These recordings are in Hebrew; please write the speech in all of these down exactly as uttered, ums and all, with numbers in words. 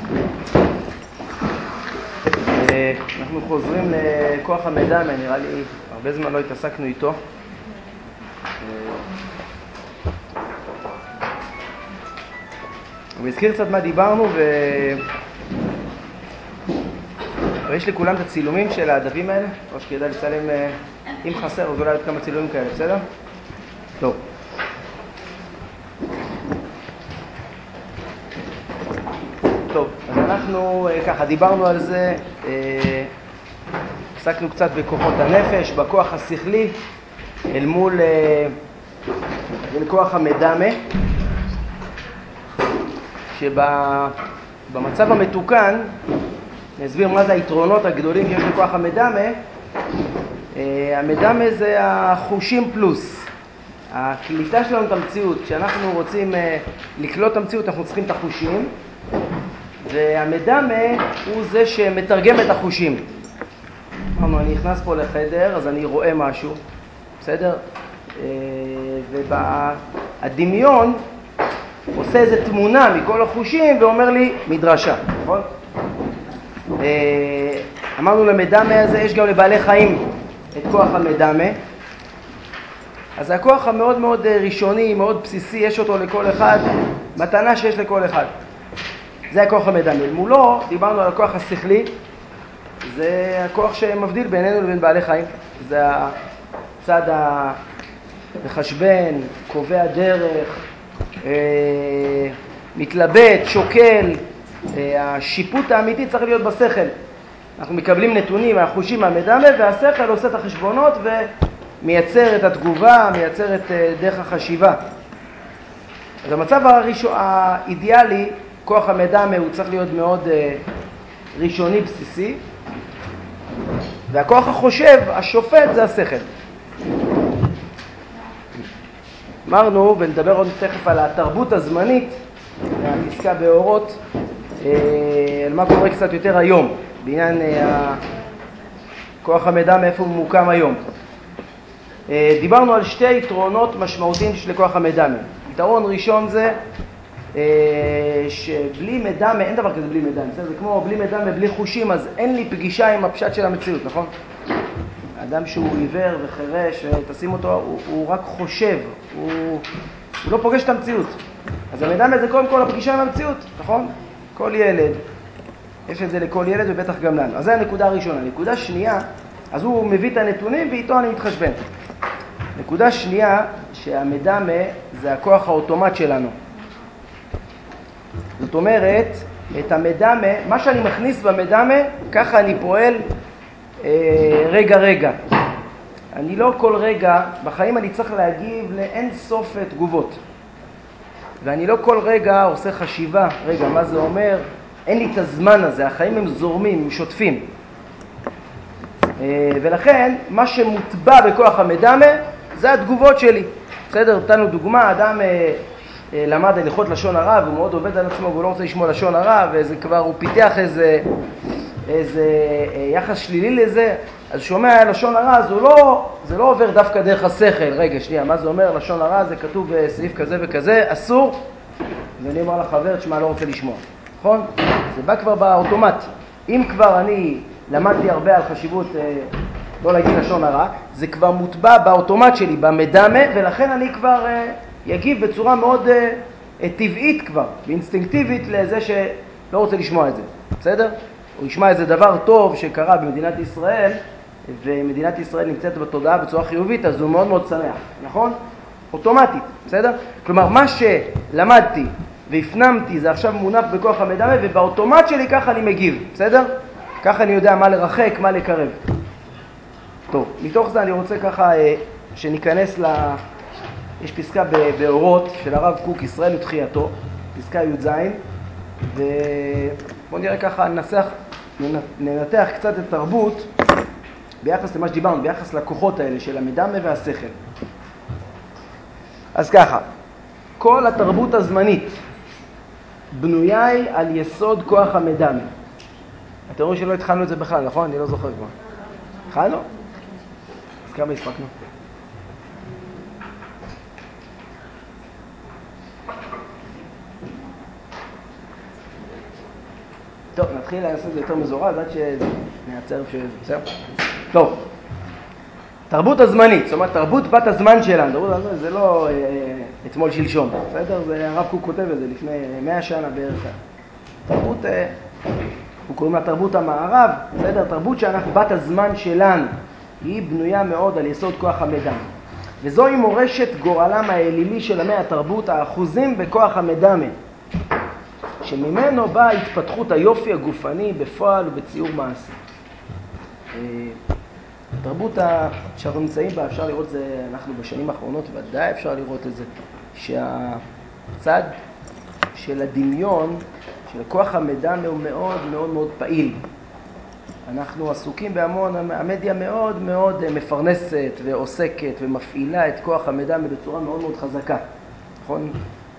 אנחנו חוזרים לכוח המדמה, נראה לי הרבה זמן לא התעסקנו איתו. הוא הזכיר קצת מה דיברנו, ו... ויש לכולם את הצילומים של הדפים האלה, או שכדאי לצלם, אם חסר, אז אולי עוד כמה צילומים כאלה, בסדר? טוב. טוב, אז אנחנו ככה דיברנו על זה, עסקנו קצת בכוחות הנפש, בכוח השכלי, אל מול אל כוח המדמה, שבמצב המתוקן, נסביר מה זה היתרונות הגדולים שיש לכוח המדמה. המדמה זה החושים פלוס, הקליטה שלנו את המציאות. כשאנחנו רוצים לקלוט את המציאות אנחנו צריכים את החושים, והמדמה הוא זה שמתרגם את החושים. אמרנו, אני נכנס פה לחדר, אז אני רואה משהו, בסדר? והדמיון עושה איזו תמונה מכל החושים ואומר לי מדרשה, נכון? אמרנו למדמה הזה, יש גם לבעלי חיים את כוח המדמה. אז הכוח המאוד מאוד ראשוני, מאוד בסיסי, יש אותו לכל אחד, מתנה שיש לכל אחד. זה הכוח המדמה. מולו דיברנו על הכוח השכלי, זה הכוח שמבדיל בינינו לבין בעלי חיים. זה הצד המחשבן, קובע דרך, מתלבט, שוקל. השיפוט האמיתי צריך להיות בשכל. אנחנו מקבלים נתונים מהחושים מהמדמה, והשכל עושה את החשבונות ומייצר את התגובה, מייצר את דרך החשיבה. אז המצב הראשון, האידיאלי, כוח המדמה הוא צריך להיות מאוד ראשוני בסיסי, והכוח החושב, השופט, זה השכל. אמרנו, ונדבר עוד תכף על התרבות הזמנית, הפסקה באורות, על מה קורה קצת יותר היום, בעניין כוח המדמה, איפה הוא מוקם היום. דיברנו על שתי יתרונות משמעותיים של כוח המדמה. יתרון ראשון זה שבלי מדמה, אין דבר כזה בלי מדמה, זה כמו בלי מדמה, בלי חושים, אז אין לי פגישה עם הפשט של המציאות, נכון? אדם שהוא עיוור וחרש, תשים אותו, הוא, הוא רק חושב, הוא, הוא לא פוגש את המציאות. אז המדמה זה קודם כל הפגישה עם המציאות, נכון? כל ילד, יש את זה לכל ילד ובטח גם לנו. אז זה הנקודה הראשונה. נקודה שנייה, אז הוא מביא את הנתונים ואיתו אני מתחשבן. נקודה שנייה, שהמדמה זה הכוח האוטומט שלנו. זאת אומרת, את המדמה, מה שאני מכניס במדמה, ככה אני פועל אה, רגע רגע. אני לא כל רגע, בחיים אני צריך להגיב לאין סוף תגובות. ואני לא כל רגע עושה חשיבה, רגע, מה זה אומר? אין לי את הזמן הזה, החיים הם זורמים, הם שוטפים. ולכן, מה שמוטבע בכוח המדמה, זה התגובות שלי. בסדר, נתנו דוגמה, אדם למד הליכות לשון הרע, והוא מאוד עובד על עצמו, והוא לא רוצה לשמוע לשון הרע, וזה כבר, הוא פיתח איזה, איזה יחס שלילי לזה, אז שומע לשון הרע, אז הוא לא, זה לא עובר דווקא דרך השכל. רגע, שנייה, מה זה אומר? לשון הרע זה כתוב בסעיף כזה וכזה, אסור. ואני אומר לחבר, תשמע, לא רוצה לשמוע. נכון? זה בא כבר באוטומט. אם כבר אני למדתי הרבה על חשיבות לא להגיד לשון הרע, זה כבר מוטבע באוטומט שלי, במדמה, ולכן אני כבר יגיב בצורה מאוד טבעית כבר, באינסטינקטיבית לזה שלא רוצה לשמוע את זה. בסדר? הוא ישמע איזה דבר טוב שקרה במדינת ישראל, ומדינת ישראל נמצאת בתודעה בצורה חיובית, אז הוא מאוד מאוד שמח, נכון? אוטומטית, בסדר? כלומר, מה שלמדתי והפנמתי זה עכשיו מונח בכוח המדמה, ובאוטומט שלי ככה אני מגיב, בסדר? ככה אני יודע מה לרחק, מה לקרב. טוב, מתוך זה אני רוצה ככה שניכנס ל... יש פסקה באורות של הרב קוק, ישראל ותחייתו, פסקה י"ז, ובואו נראה ככה, ננסח, ננתח קצת את תרבות ביחס למה שדיברנו, ביחס לכוחות האלה של המדמה והשכל. אז ככה, כל התרבות הזמנית בנויה היא על יסוד כוח המדמה. אתם רואים שלא התחלנו את זה בכלל, נכון? אני לא זוכר כבר. התחלנו? אז כמה הספקנו? טוב, נתחיל לעשות את זה יותר מזורז עד שנעצר שזה, בסדר? טוב, תרבות הזמנית, זאת אומרת, תרבות בת הזמן שלנו, תרבות הזמן, זה לא אה, אתמול שלשום, בסדר? זה הרב קוק כותב את זה לפני מאה שנה בערך. תרבות, אה, הוא קוראים לה תרבות המערב, בסדר? תרבות שאנחנו, בת הזמן שלנו, היא בנויה מאוד על יסוד כוח המדמה. וזוהי מורשת גורלם האלילי של עמי התרבות, האחוזים בכוח המדמה, שממנו באה התפתחות היופי הגופני בפועל ובציור מעשי. התרבות שאנחנו נמצאים בה, אפשר לראות זה, אנחנו בשנים האחרונות ודאי אפשר לראות את זה, שהצד של הדמיון, של כוח המדמה הוא מאוד מאוד מאוד פעיל. אנחנו עסוקים בהמון, המדיה מאוד מאוד מפרנסת ועוסקת ומפעילה את כוח המדמה בצורה מאוד מאוד חזקה, נכון?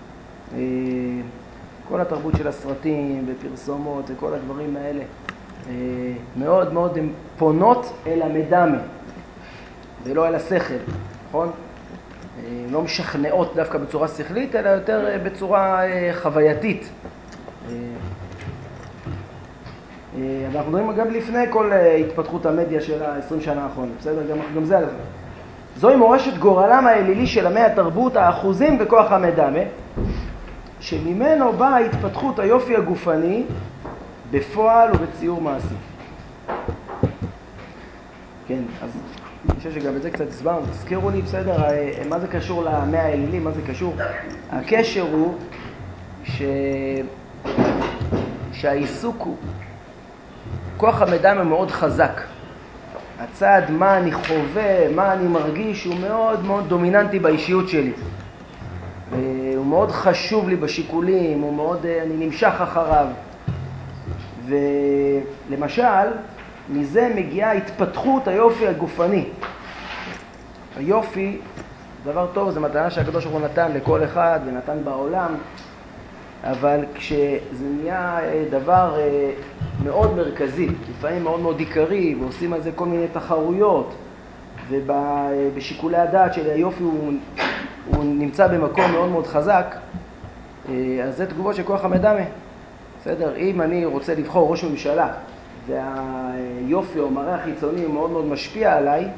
כל התרבות של הסרטים ופרסומות וכל הדברים האלה מאוד מאוד הן פונות אל המדמה ולא אל השכל, נכון? לא משכנעות דווקא בצורה שכלית אלא יותר בצורה חווייתית. אנחנו מדברים גם לפני כל התפתחות המדיה של ה-עשרים שנה האחרונות, בסדר? גם, גם זה הלכה. זוהי מורשת גורלם האלילי של עמי התרבות, האחוזים בכוח המדמה, שממנו באה התפתחות היופי הגופני בפועל ובציור מעשי. כן, אז אני חושב שגם את זה קצת הסברנו, תזכירו לי, בסדר, מה זה קשור לעמי האלילי, מה זה קשור? הקשר הוא ש... שהעיסוק הוא, כוח המדמה מאוד חזק. הצד מה אני חווה, מה אני מרגיש, הוא מאוד מאוד דומיננטי באישיות שלי. הוא מאוד חשוב לי בשיקולים, הוא מאוד, אני נמשך אחריו. ולמשל, מזה מגיעה התפתחות היופי הגופני. היופי, דבר טוב, זה מתנה שהקדוש ברוך הוא נתן לכל אחד ונתן בעולם, אבל כשזה נהיה דבר מאוד מרכזי, לפעמים מאוד מאוד עיקרי, ועושים על זה כל מיני תחרויות, ובשיקולי הדעת של היופי הוא, הוא נמצא במקום מאוד מאוד חזק, אז זה תגובות של כוח המדמה. בסדר? אם אני רוצה לבחור ראש ממשלה, והיופי או מראה החיצוני מאוד מאוד משפיע עליי,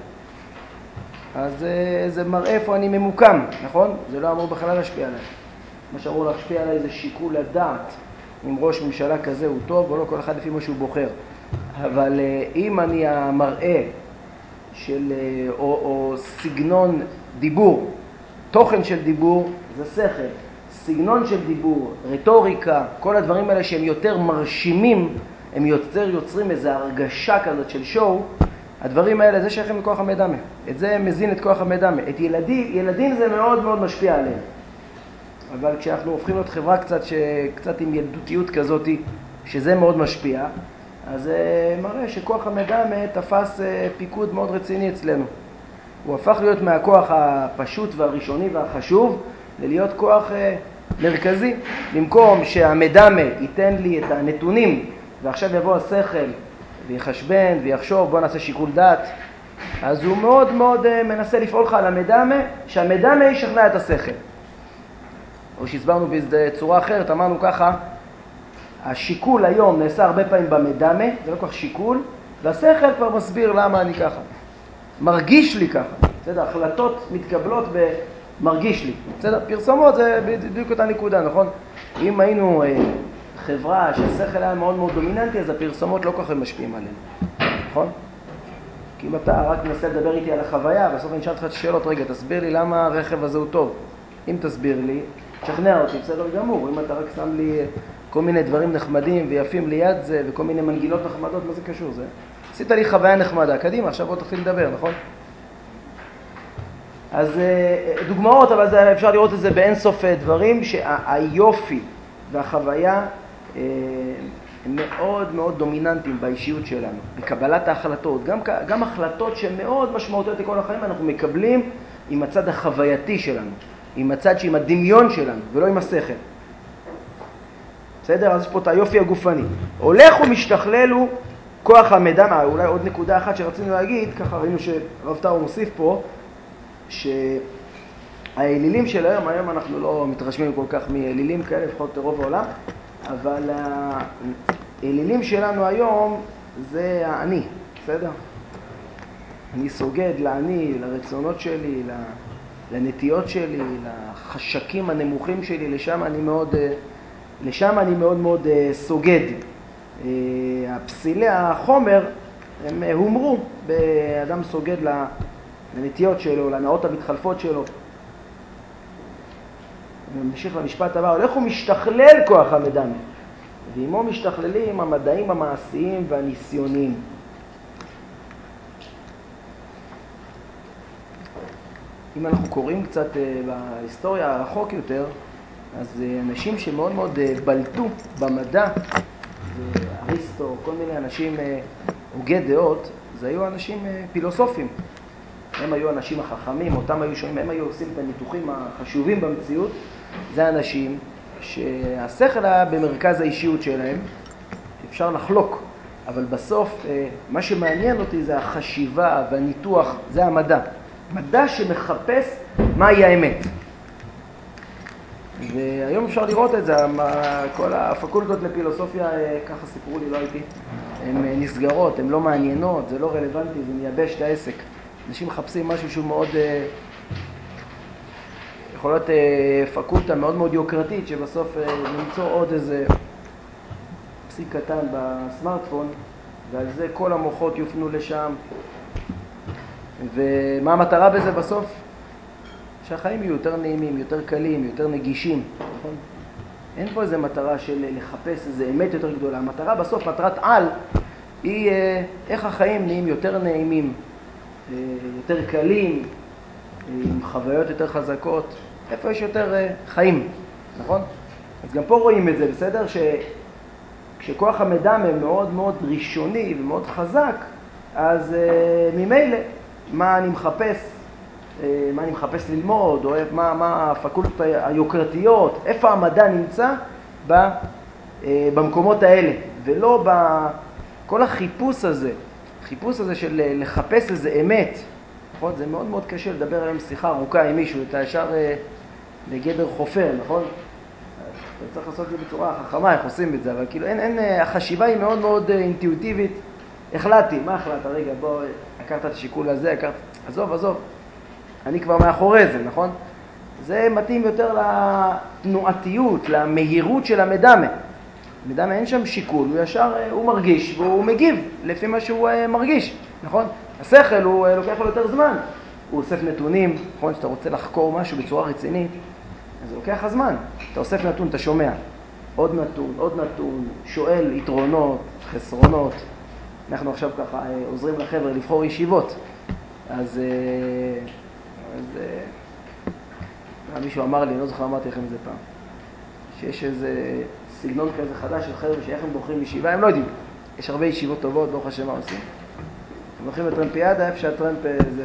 אז זה מראה איפה אני ממוקם, נכון? זה לא אמור בכלל להשפיע עליי. מה שאמור להשפיע עליי זה שיקול הדעת, אם ראש ממשלה כזה הוא טוב או לא, כל אחד לפי מה שהוא בוחר. אבל אם אני המראה של, או, או סגנון דיבור, תוכן של דיבור, זה שכל. סגנון של דיבור, רטוריקה, כל הדברים האלה שהם יותר מרשימים, הם יותר יוצרים איזו הרגשה כזאת של שואו, הדברים האלה, זה שייכים לכוח המדמה. את זה מזין את כוח המדמה. את ילדים, ילדים זה מאוד מאוד משפיע עליהם. אבל כשאנחנו הופכים להיות חברה קצת, קצת עם ילדותיות כזאת, שזה מאוד משפיע, אז זה מראה שכוח המדמה תפס פיקוד מאוד רציני אצלנו. הוא הפך להיות מהכוח הפשוט והראשוני והחשוב, ללהיות כוח מרכזי. במקום שהמדמה ייתן לי את הנתונים, ועכשיו יבוא השכל ויחשבן ויחשוב, בוא נעשה שיקול דעת, אז הוא מאוד מאוד מנסה לפעול לך על המדמה, שהמדמה ישכנע את השכל. או שהסברנו בצורה אחרת, אמרנו ככה, השיקול היום נעשה הרבה פעמים במדמה, זה לא כל כך שיקול, והשכל כבר מסביר למה אני ככה. מרגיש לי ככה, בסדר? החלטות מתקבלות במרגיש לי. בסדר? פרסומות זה בדיוק אותה נקודה, נכון? אם היינו אה, חברה שהשכל היה מאוד מאוד דומיננטי, אז הפרסומות לא כל כך משפיעים עלינו, נכון? כי אם אתה רק מנסה לדבר איתי על החוויה, בסוף אני אשאל אותך שאלות, רגע, תסביר לי למה הרכב הזה הוא טוב. אם תסביר לי, תשכנע אותי, בסדר גמור. אם אתה רק שם לי כל מיני דברים נחמדים ויפים ליד זה, וכל מיני מנגינות נחמדות, מה זה קשור? זה? עשית לי חוויה נחמדה, קדימה, עכשיו בוא תתחיל לדבר, נכון? אז דוגמאות, אבל זה, אפשר לראות את זה באינסוף דברים, שהיופי והחוויה הם מאוד מאוד דומיננטיים באישיות שלנו, בקבלת ההחלטות. גם, גם החלטות שמאוד משמעותיות לכל החיים אנחנו מקבלים עם הצד החווייתי שלנו, עם הצד שעם הדמיון שלנו, ולא עם השכל. בסדר? אז יש פה את היופי הגופני. הולך ומשתכלל הוא כוח המדמה. אולי עוד נקודה אחת שרצינו להגיד, ככה ראינו שרב טאו מוסיף פה, שהאלילים של היום, היום אנחנו לא מתרשמים כל כך מאלילים כאלה, לפחות רוב העולם, אבל האלילים שלנו היום זה האני, בסדר? אני סוגד לאני, לרצונות שלי, לנטיות שלי, לחשקים הנמוכים שלי, לשם אני מאוד, לשם אני מאוד מאוד סוגד. הפסילי החומר הם הומרו באדם סוגד לנטיות שלו, לנאות המתחלפות שלו. נמשיך למשפט הבא, הולך ומשתכלל כוח המדמה, ועמו משתכללים המדעים המעשיים והניסיוניים. אם אנחנו קוראים קצת בהיסטוריה הרחוק יותר, אז אנשים שמאוד מאוד בלטו במדע, אריסטו, כל מיני אנשים הוגי דעות, זה היו אנשים פילוסופים. הם היו אנשים החכמים, אותם היו שומעים, הם היו עושים את הניתוחים החשובים במציאות. זה אנשים שהשכל היה במרכז האישיות שלהם, אפשר לחלוק, אבל בסוף מה שמעניין אותי זה החשיבה והניתוח, זה המדע. מדע שמחפש מהי האמת. והיום אפשר לראות את זה, כל הפקולטות לפילוסופיה, ככה סיפרו לי, לא הייתי, הן נסגרות, הן לא מעניינות, זה לא רלוונטי, זה מייבש את העסק. אנשים מחפשים משהו שהוא מאוד, יכול להיות פקולטה מאוד מאוד יוקרתית, שבסוף נמצוא עוד איזה פסיק קטן בסמארטפון, ועל זה כל המוחות יופנו לשם. ומה המטרה בזה בסוף? שהחיים יהיו יותר נעימים, יותר קלים, יותר נגישים. נכון? אין פה איזה מטרה של לחפש איזה אמת יותר גדולה. המטרה בסוף, מטרת על, היא איך החיים נהיים יותר נעימים, יותר קלים, עם חוויות יותר חזקות. איפה יש יותר חיים, נכון? אז גם פה רואים את זה, בסדר? שכשכוח המדמה מאוד מאוד ראשוני ומאוד חזק, אז ממילא מה אני מחפש, מה אני מחפש ללמוד, או מה, מה הפקולטות היוקרתיות, איפה המדע נמצא במקומות האלה, ולא בכל החיפוש הזה, חיפוש הזה של לחפש איזה אמת. נכון? זה מאוד מאוד קשה לדבר היום שיחה ארוכה עם מישהו, אתה ישר בגדר חופר, נכון? אתה צריך לעשות את זה בצורה חכמה, איך עושים את זה, אבל כאילו אין, אין, החשיבה היא מאוד מאוד אינטואיטיבית. החלטתי, מה החלטת? רגע, בוא, הכרת את השיקול הזה, הכרת, עזוב, עזוב. אני כבר מאחורי זה, נכון? זה מתאים יותר לתנועתיות, למהירות של המדמה. המדמה אין שם שיקול, הוא ישר, הוא מרגיש והוא מגיב לפי מה שהוא מרגיש, נכון? השכל הוא לוקח לו יותר זמן, הוא אוסף נתונים, נכון? שאתה רוצה לחקור משהו בצורה רצינית, אז זה לוקח הזמן. אתה אוסף נתון, אתה שומע עוד נתון, עוד נתון, שואל יתרונות, חסרונות. אנחנו עכשיו ככה עוזרים לחבר'ה לבחור ישיבות. אז, אז מישהו אמר לי, אני לא זוכר, אמרתי לכם את זה פעם, שיש איזה סגנון כזה חדש של חבר'ה שאיך הם בוחרים ישיבה, הם לא יודעים. יש הרבה ישיבות טובות, ברוך השם, מה עושים? הם בוחרים בטרמפיאדה, איפה שהטרמפ זה.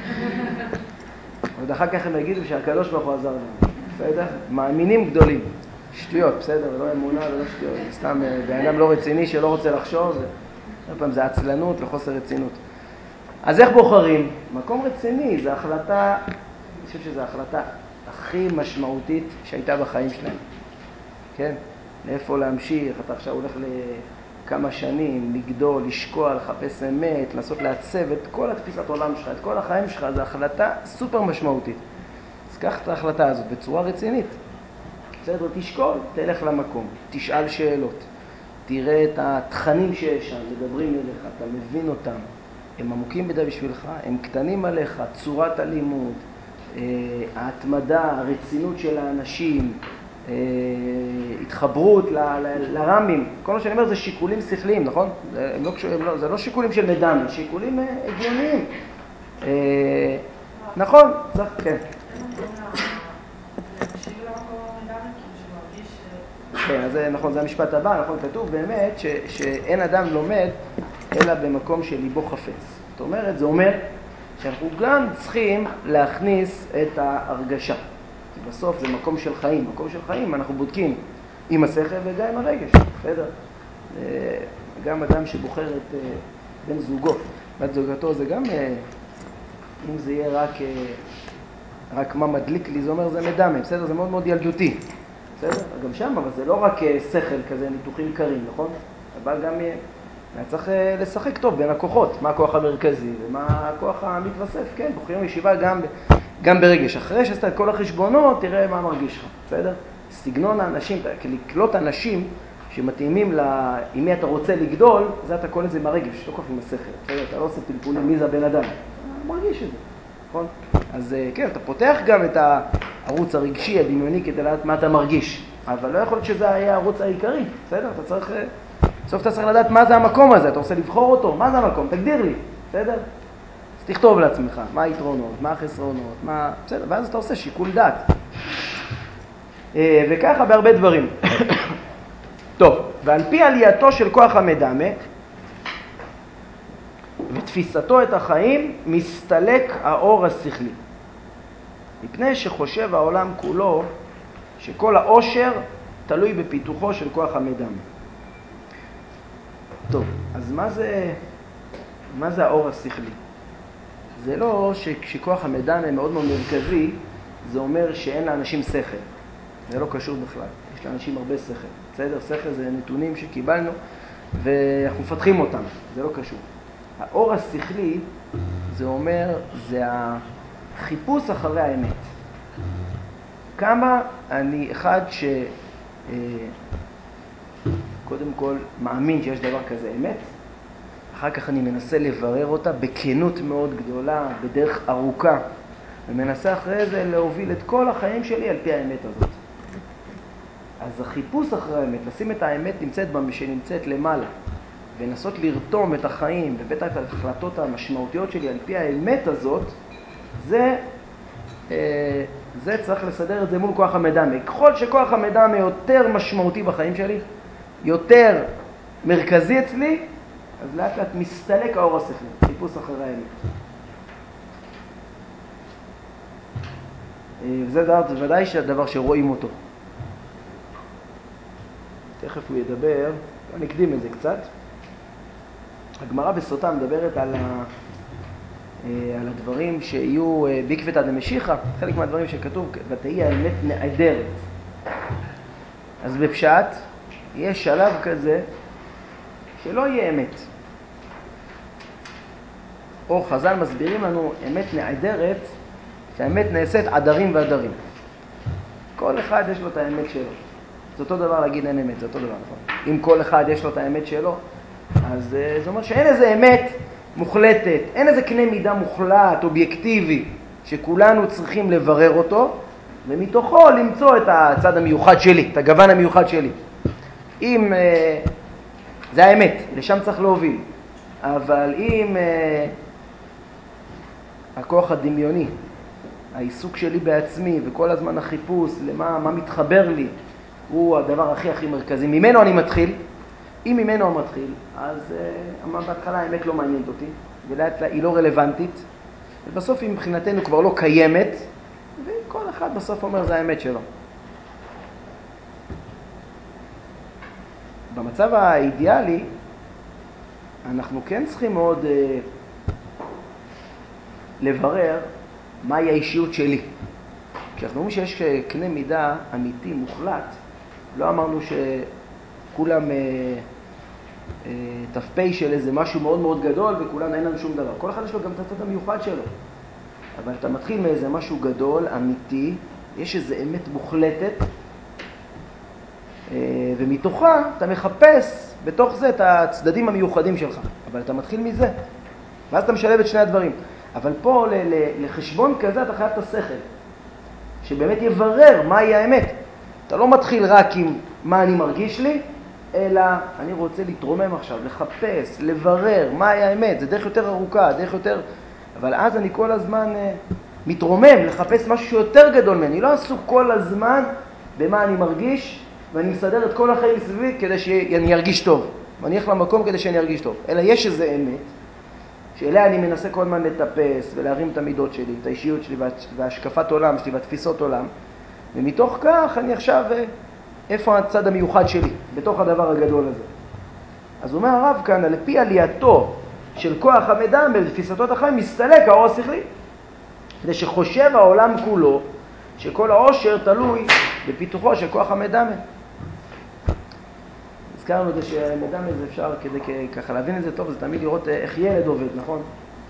עוד אחר כך הם יגידו שהקדוש ברוך הוא עזר להם. בסדר? מאמינים גדולים. שטויות, בסדר? ולא אמונה ולא שטויות. סתם בן אדם לא רציני שלא רוצה לחשוב. פעם זה עצלנות וחוסר רצינות. אז איך בוחרים? מקום רציני, זו החלטה, אני חושב שזו החלטה הכי משמעותית שהייתה בחיים שלהם. כן? לאיפה להמשיך, אתה עכשיו הולך לכמה שנים, לגדול, לשקוע, לחפש אמת, לנסות לעצב את כל התפיסת עולם שלך, את כל החיים שלך, זו החלטה סופר משמעותית. אז קח את ההחלטה הזאת בצורה רצינית. בסדר, תשקול, תלך למקום, תשאל שאלות, תראה את התכנים שיש שם, מדברים אליך, אתה מבין אותם, הם עמוקים מדי בשבילך, הם קטנים עליך, צורת הלימוד, ההתמדה, הרצינות של האנשים, התחברות ל- ל- לרמים. כל מה שאני אומר זה שיקולים שכליים, נכון? זה, הם לא, הם לא, זה לא שיקולים של מדמה, זה שיקולים הגיוניים. נכון, צריך, כן. כן, אז זה נכון, זה המשפט הבא, נכון, כתוב באמת ש, שאין אדם לומד אלא במקום שליבו חפץ. זאת אומרת, זה אומר שאנחנו גם צריכים להכניס את ההרגשה. כי בסוף זה מקום של חיים, מקום של חיים אנחנו בודקים עם השכל וגם עם הרגש, בסדר? גם אדם שבוחר את בן זוגו, בת זוגתו, זה גם, אם זה יהיה רק, רק מה מדליק לי, זה אומר זה מדמה, בסדר? זה מאוד מאוד ילדותי. בסדר? גם שם, אבל זה לא רק שכל כזה, ניתוחים קרים, נכון? אבל גם צריך לשחק טוב בין הכוחות, מה הכוח המרכזי ומה הכוח המתווסף, כן, בוחרים ישיבה גם, גם ברגש. אחרי שעשת את כל החשבונות, תראה מה מרגיש לך, בסדר? סגנון האנשים, לקלוט אנשים שמתאימים לה, עם מי אתה רוצה לגדול, זה אתה קורא לזה מהרגש, לא כל כך עם השכל, בסדר? אתה לא עושה פלפולים, מי זה הבן אדם? אתה מרגיש את זה, נכון? אז כן, אתה פותח גם את הערוץ הרגשי, הדמיוני, כדי לדעת מה אתה מרגיש, אבל לא יכול להיות שזה היה הערוץ העיקרי, בסדר? אתה צריך, בסוף אתה צריך לדעת מה זה המקום הזה, אתה רוצה לבחור אותו, מה זה המקום? תגדיר לי, בסדר? אז תכתוב לעצמך, מה היתרונות, מה החסרונות, מה... בסדר, ואז אתה עושה שיקול דעת. וככה בהרבה דברים. טוב, ועל פי עלייתו של כוח המדמה ותפיסתו את החיים, מסתלק האור השכלי. מפני שחושב העולם כולו שכל העושר תלוי בפיתוחו של כוח המדמה. טוב, אז מה זה, מה זה האור השכלי? זה לא שכשכוח המדמה מאוד מאוד מרכזי, זה אומר שאין לאנשים שכל. זה לא קשור בכלל. יש לאנשים הרבה שכל. בסדר? שכל זה נתונים שקיבלנו ואנחנו מפתחים אותם. זה לא קשור. האור השכלי, זה אומר, זה החיפוש אחרי האמת. כמה אני אחד ש... קודם כל מאמין שיש דבר כזה אמת, אחר כך אני מנסה לברר אותה בכנות מאוד גדולה, בדרך ארוכה, ומנסה אחרי זה להוביל את כל החיים שלי על פי האמת הזאת. אז החיפוש אחרי האמת, לשים את האמת נמצאת בה שנמצאת למעלה, ונסות לרתום את החיים ובטח את ההחלטות המשמעותיות שלי על פי האמת הזאת, זה, זה צריך לסדר את זה מול כוח המדמה. ככל שכוח המדמה יותר משמעותי בחיים שלי, יותר מרכזי אצלי, אז לאט לאט מסתלק האור השכלי, חיפוש אחרי האמת. וזה דבר, זה ודאי שהדבר שרואים אותו. תכף הוא ידבר, אני אקדים את זה קצת. הגמרא בסוטה מדברת על, ה, על הדברים שיהיו בעקבתא דמשיחא, חלק מהדברים שכתוב, ותהי האמת נעדרת. אז בפשט, יש שלב כזה שלא יהיה אמת. או חז"ל מסבירים לנו אמת נעדרת, שהאמת נעשית עדרים ועדרים. כל אחד יש לו את האמת שלו. זה אותו דבר להגיד אין אמת, זה אותו דבר, נכון? אם כל אחד יש לו את האמת שלו, אז זה אומר שאין איזה אמת מוחלטת, אין איזה קנה מידה מוחלט, אובייקטיבי, שכולנו צריכים לברר אותו, ומתוכו למצוא את הצד המיוחד שלי, את הגוון המיוחד שלי. אם זה האמת, לשם צריך להוביל. אבל אם הכוח הדמיוני, העיסוק שלי בעצמי וכל הזמן החיפוש למה מה מתחבר לי, הוא הדבר הכי הכי מרכזי. ממנו אני מתחיל. אם ממנו אני מתחיל, אז uh, בהתחלה האמת לא מעניינת אותי, ולאט היא לא רלוונטית, ובסוף היא מבחינתנו כבר לא קיימת, וכל אחד בסוף אומר זה האמת שלו. במצב האידיאלי, אנחנו כן צריכים מאוד uh, לברר מהי האישיות שלי. כשאנחנו אומרים שיש קנה מידה אמיתי מוחלט, לא אמרנו שכולם אה, אה, תפפי של איזה משהו מאוד מאוד גדול וכולם אין לנו שום דבר. כל אחד יש לו גם את הצד המיוחד שלו. אבל אתה מתחיל מאיזה משהו גדול, אמיתי, יש איזו אמת מוחלטת, אה, ומתוכה אתה מחפש בתוך זה את הצדדים המיוחדים שלך. אבל אתה מתחיל מזה, ואז אתה משלב את שני הדברים. אבל פה לחשבון כזה אתה חייב את השכל, שבאמת יברר מהי האמת. אתה לא מתחיל רק עם מה אני מרגיש לי, אלא אני רוצה להתרומם עכשיו, לחפש, לברר מהי האמת. זה דרך יותר ארוכה, דרך יותר... אבל אז אני כל הזמן uh, מתרומם, לחפש משהו יותר גדול ממני. אני לא עסוק כל הזמן במה אני מרגיש, ואני מסדר את כל החיים סביבי כדי שאני ארגיש טוב. ואני הולך למקום כדי שאני ארגיש טוב. אלא יש איזה אמת, שאליה אני מנסה כל הזמן לטפס ולהרים את המידות שלי, את האישיות שלי והשקפת עולם שלי והתפיסות עולם. ומתוך כך אני עכשיו, איפה הצד המיוחד שלי, בתוך הדבר הגדול הזה. אז אומר הרב כאן, על פי עלייתו של כוח המדמה בתפיסתו את החיים, מסתלק האור השכלי. כדי שחושב העולם כולו, שכל העושר תלוי בפיתוחו של כוח המדמה. אז הזכרנו את זה שמדע מזה אפשר כדי ככה להבין את זה טוב, זה תמיד לראות איך ילד עובד, נכון?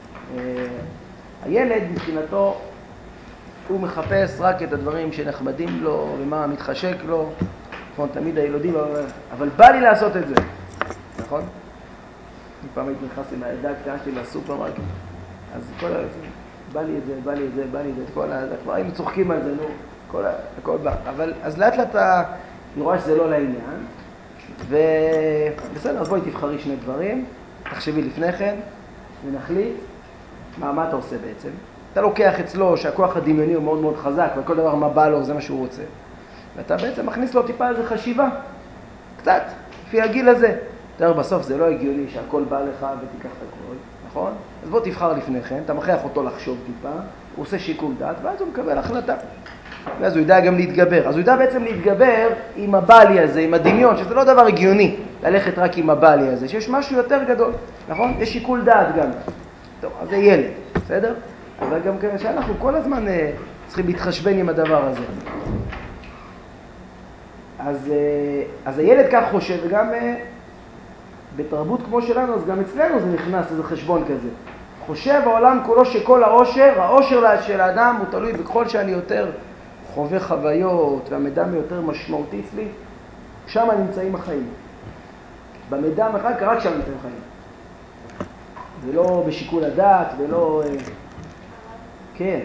הילד מבחינתו הוא מחפש רק את הדברים שנחמדים לו ומה מתחשק לו, נכון? תמיד הילודים, אבל בא לי לעשות את זה, נכון? אני פעם הייתי נכנס עם העדה הקטנה שלי לסופרמרקט, אז כל ה... בא לי את זה, בא לי את זה, בא לי את זה, את כל ה... כבר היינו צוחקים על זה, נו, כל ה... הכל בא. אבל אז לאט לאט אני רואה שזה לא לעניין, ובסדר, אז בואי תבחרי שני דברים, תחשבי לפני כן, ונחליט מה, מה אתה עושה בעצם. אתה לוקח אצלו שהכוח הדמיוני הוא מאוד מאוד חזק, וכל דבר מה בא לו זה מה שהוא רוצה. ואתה בעצם מכניס לו טיפה איזה חשיבה, קצת, לפי הגיל הזה. תראה, בסוף זה לא הגיוני שהכל בא לך ותיקח את הכל, נכון? אז בוא תבחר לפני כן, אתה מכריח אותו לחשוב טיפה, הוא עושה שיקול דעת, ואז הוא מקבל החלטה. ואז הוא יודע גם להתגבר. אז הוא יודע בעצם להתגבר עם הבלי הזה, עם הדמיון, שזה לא דבר הגיוני ללכת רק עם הבלי הזה, שיש משהו יותר גדול, נכון? יש שיקול דעת גם. טוב, אז זה ילד, בסדר? אבל גם ככה שאנחנו כל הזמן אה, צריכים להתחשבן עם הדבר הזה. אז, אה, אז הילד כך חושב, וגם אה, בתרבות כמו שלנו, אז גם אצלנו זה נכנס איזה חשבון כזה. חושב העולם כולו שכל העושר, העושר של האדם הוא תלוי בכל שאני יותר חווה חוויות, והמידע יותר משמעותי אצלי, שם נמצאים החיים. במידע רק, רק שם נמצאים חיים. ולא בשיקול הדעת, ולא... כן.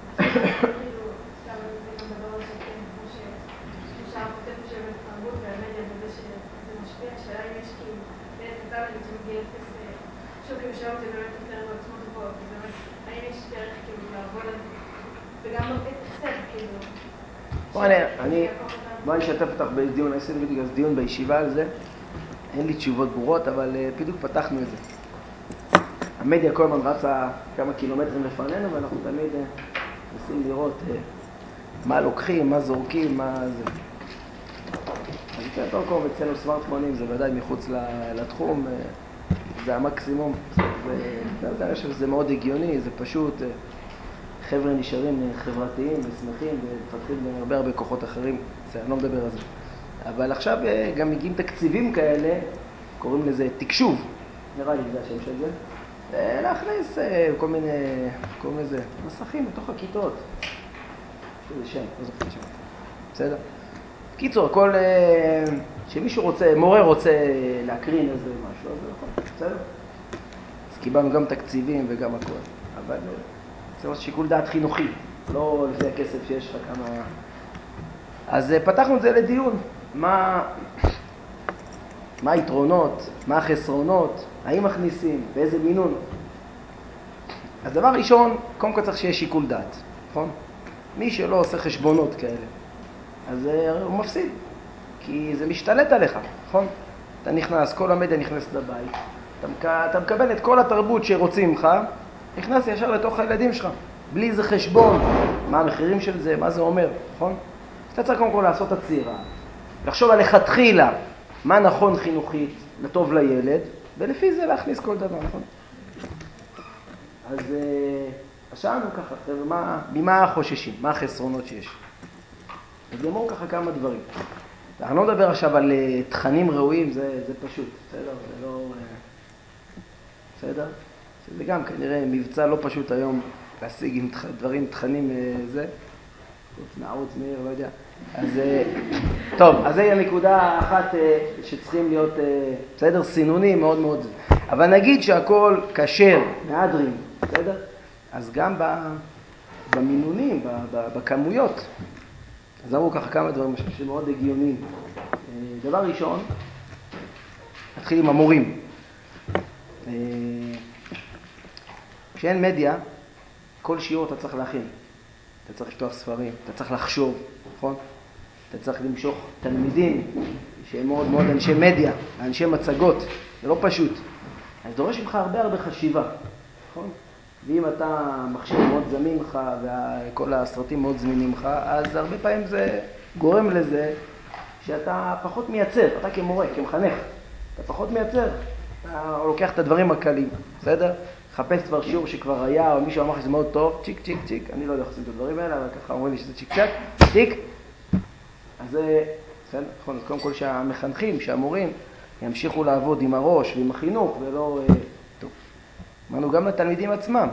בואי נשתף אותך בדיון, אני עשיתי בדיוק דיון בישיבה על זה, אין לי תשובות ברורות, אבל בדיוק פתחנו את זה. המדיה כל הזמן רצה כמה קילומטרים לפנינו, ואנחנו תמיד נסים לראות מה לוקחים, מה זורקים, מה זה. אז כן, טוב קוראים אצלנו סמארטפונים, זה ודאי מחוץ לתחום, זה המקסימום. זה, אני חושב שזה מאוד הגיוני, זה פשוט, חבר'ה נשארים חברתיים ושמחים ומפתחים הרבה הרבה כוחות אחרים, זה, אני לא מדבר על זה. אבל עכשיו גם מגיעים תקציבים כאלה, קוראים לזה תקשוב, נראה לי זה השם של זה, להכניס כל מיני, כל מיני זה, מסכים בתוך הכיתות. יש איזה שם, לא זוכר שם. בסדר? קיצור, כל... שמישהו רוצה, מורה רוצה להקרין איזה משהו, אז זה נכון, בסדר? אז קיבלנו גם תקציבים וגם הכל. אבל זה ממש שיקול דעת חינוכי, לא לפי הכסף שיש לך כמה... אז פתחנו את זה לדיון. מה... מה היתרונות, מה החסרונות, האם מכניסים, באיזה מינון. אז דבר ראשון, קודם כל צריך שיהיה שיקול דעת, נכון? מי שלא עושה חשבונות כאלה, אז הוא מפסיד, כי זה משתלט עליך, נכון? אתה נכנס, כל המדיה נכנסת לבית, אתה, אתה מקבל את כל התרבות שרוצים לך, נכנס ישר לתוך הילדים שלך, בלי איזה חשבון, מה המחירים של זה, מה זה אומר, נכון? אתה צריך קודם כל לעשות את הצעירה, לחשוב על לכתחילה, מה נכון חינוכית, לטוב לילד, ולפי זה להכניס כל דבר, נכון? אז, אז שאלנו ככה, מה, ממה חוששים, מה החסרונות שיש? אז אמרו ככה כמה דברים. אנחנו לא מדבר עכשיו על תכנים ראויים, זה, זה פשוט, בסדר? זה לא... בסדר? שזה גם כנראה מבצע לא פשוט היום להשיג עם דברים, תכנים זה. חוץ מערוץ מאיר, לא יודע. אז טוב, אז זה הנקודה אחת שצריכים להיות, בסדר? סינונים מאוד מאוד. אבל נגיד שהכל כשר, מהדרין, בסדר? אז גם במינונים, בכמויות, אז אמרו ככה כמה דברים שמאוד הגיוניים. דבר ראשון, נתחיל עם המורים. כשאין מדיה, כל שיעור אתה צריך להכין. אתה צריך לפתוח ספרים, אתה צריך לחשוב, נכון? אתה צריך למשוך תלמידים שהם מאוד מאוד אנשי מדיה, אנשי מצגות, זה לא פשוט. אז דורש ממך הרבה הרבה חשיבה, נכון? ואם אתה מחשב מאוד זמין לך וכל הסרטים מאוד זמינים לך, אז הרבה פעמים זה גורם לזה שאתה פחות מייצר, אתה כמורה, כמחנך, אתה פחות מייצר, אתה לוקח את הדברים הקלים, בסדר? חפש כבר שיעור שכבר היה, או מישהו אמר שזה מאוד טוב, צ'יק צ'יק צ'יק, אני לא יודע איך עושים את הדברים האלה, אבל ככה אומרים לי שזה צ'יק צ'ק, צ'יק. אז זה, בסדר, נכון, אז קודם כל שהמחנכים, שהמורים, ימשיכו לעבוד עם הראש ועם החינוך, ולא... טוב, אמרנו גם לתלמידים עצמם.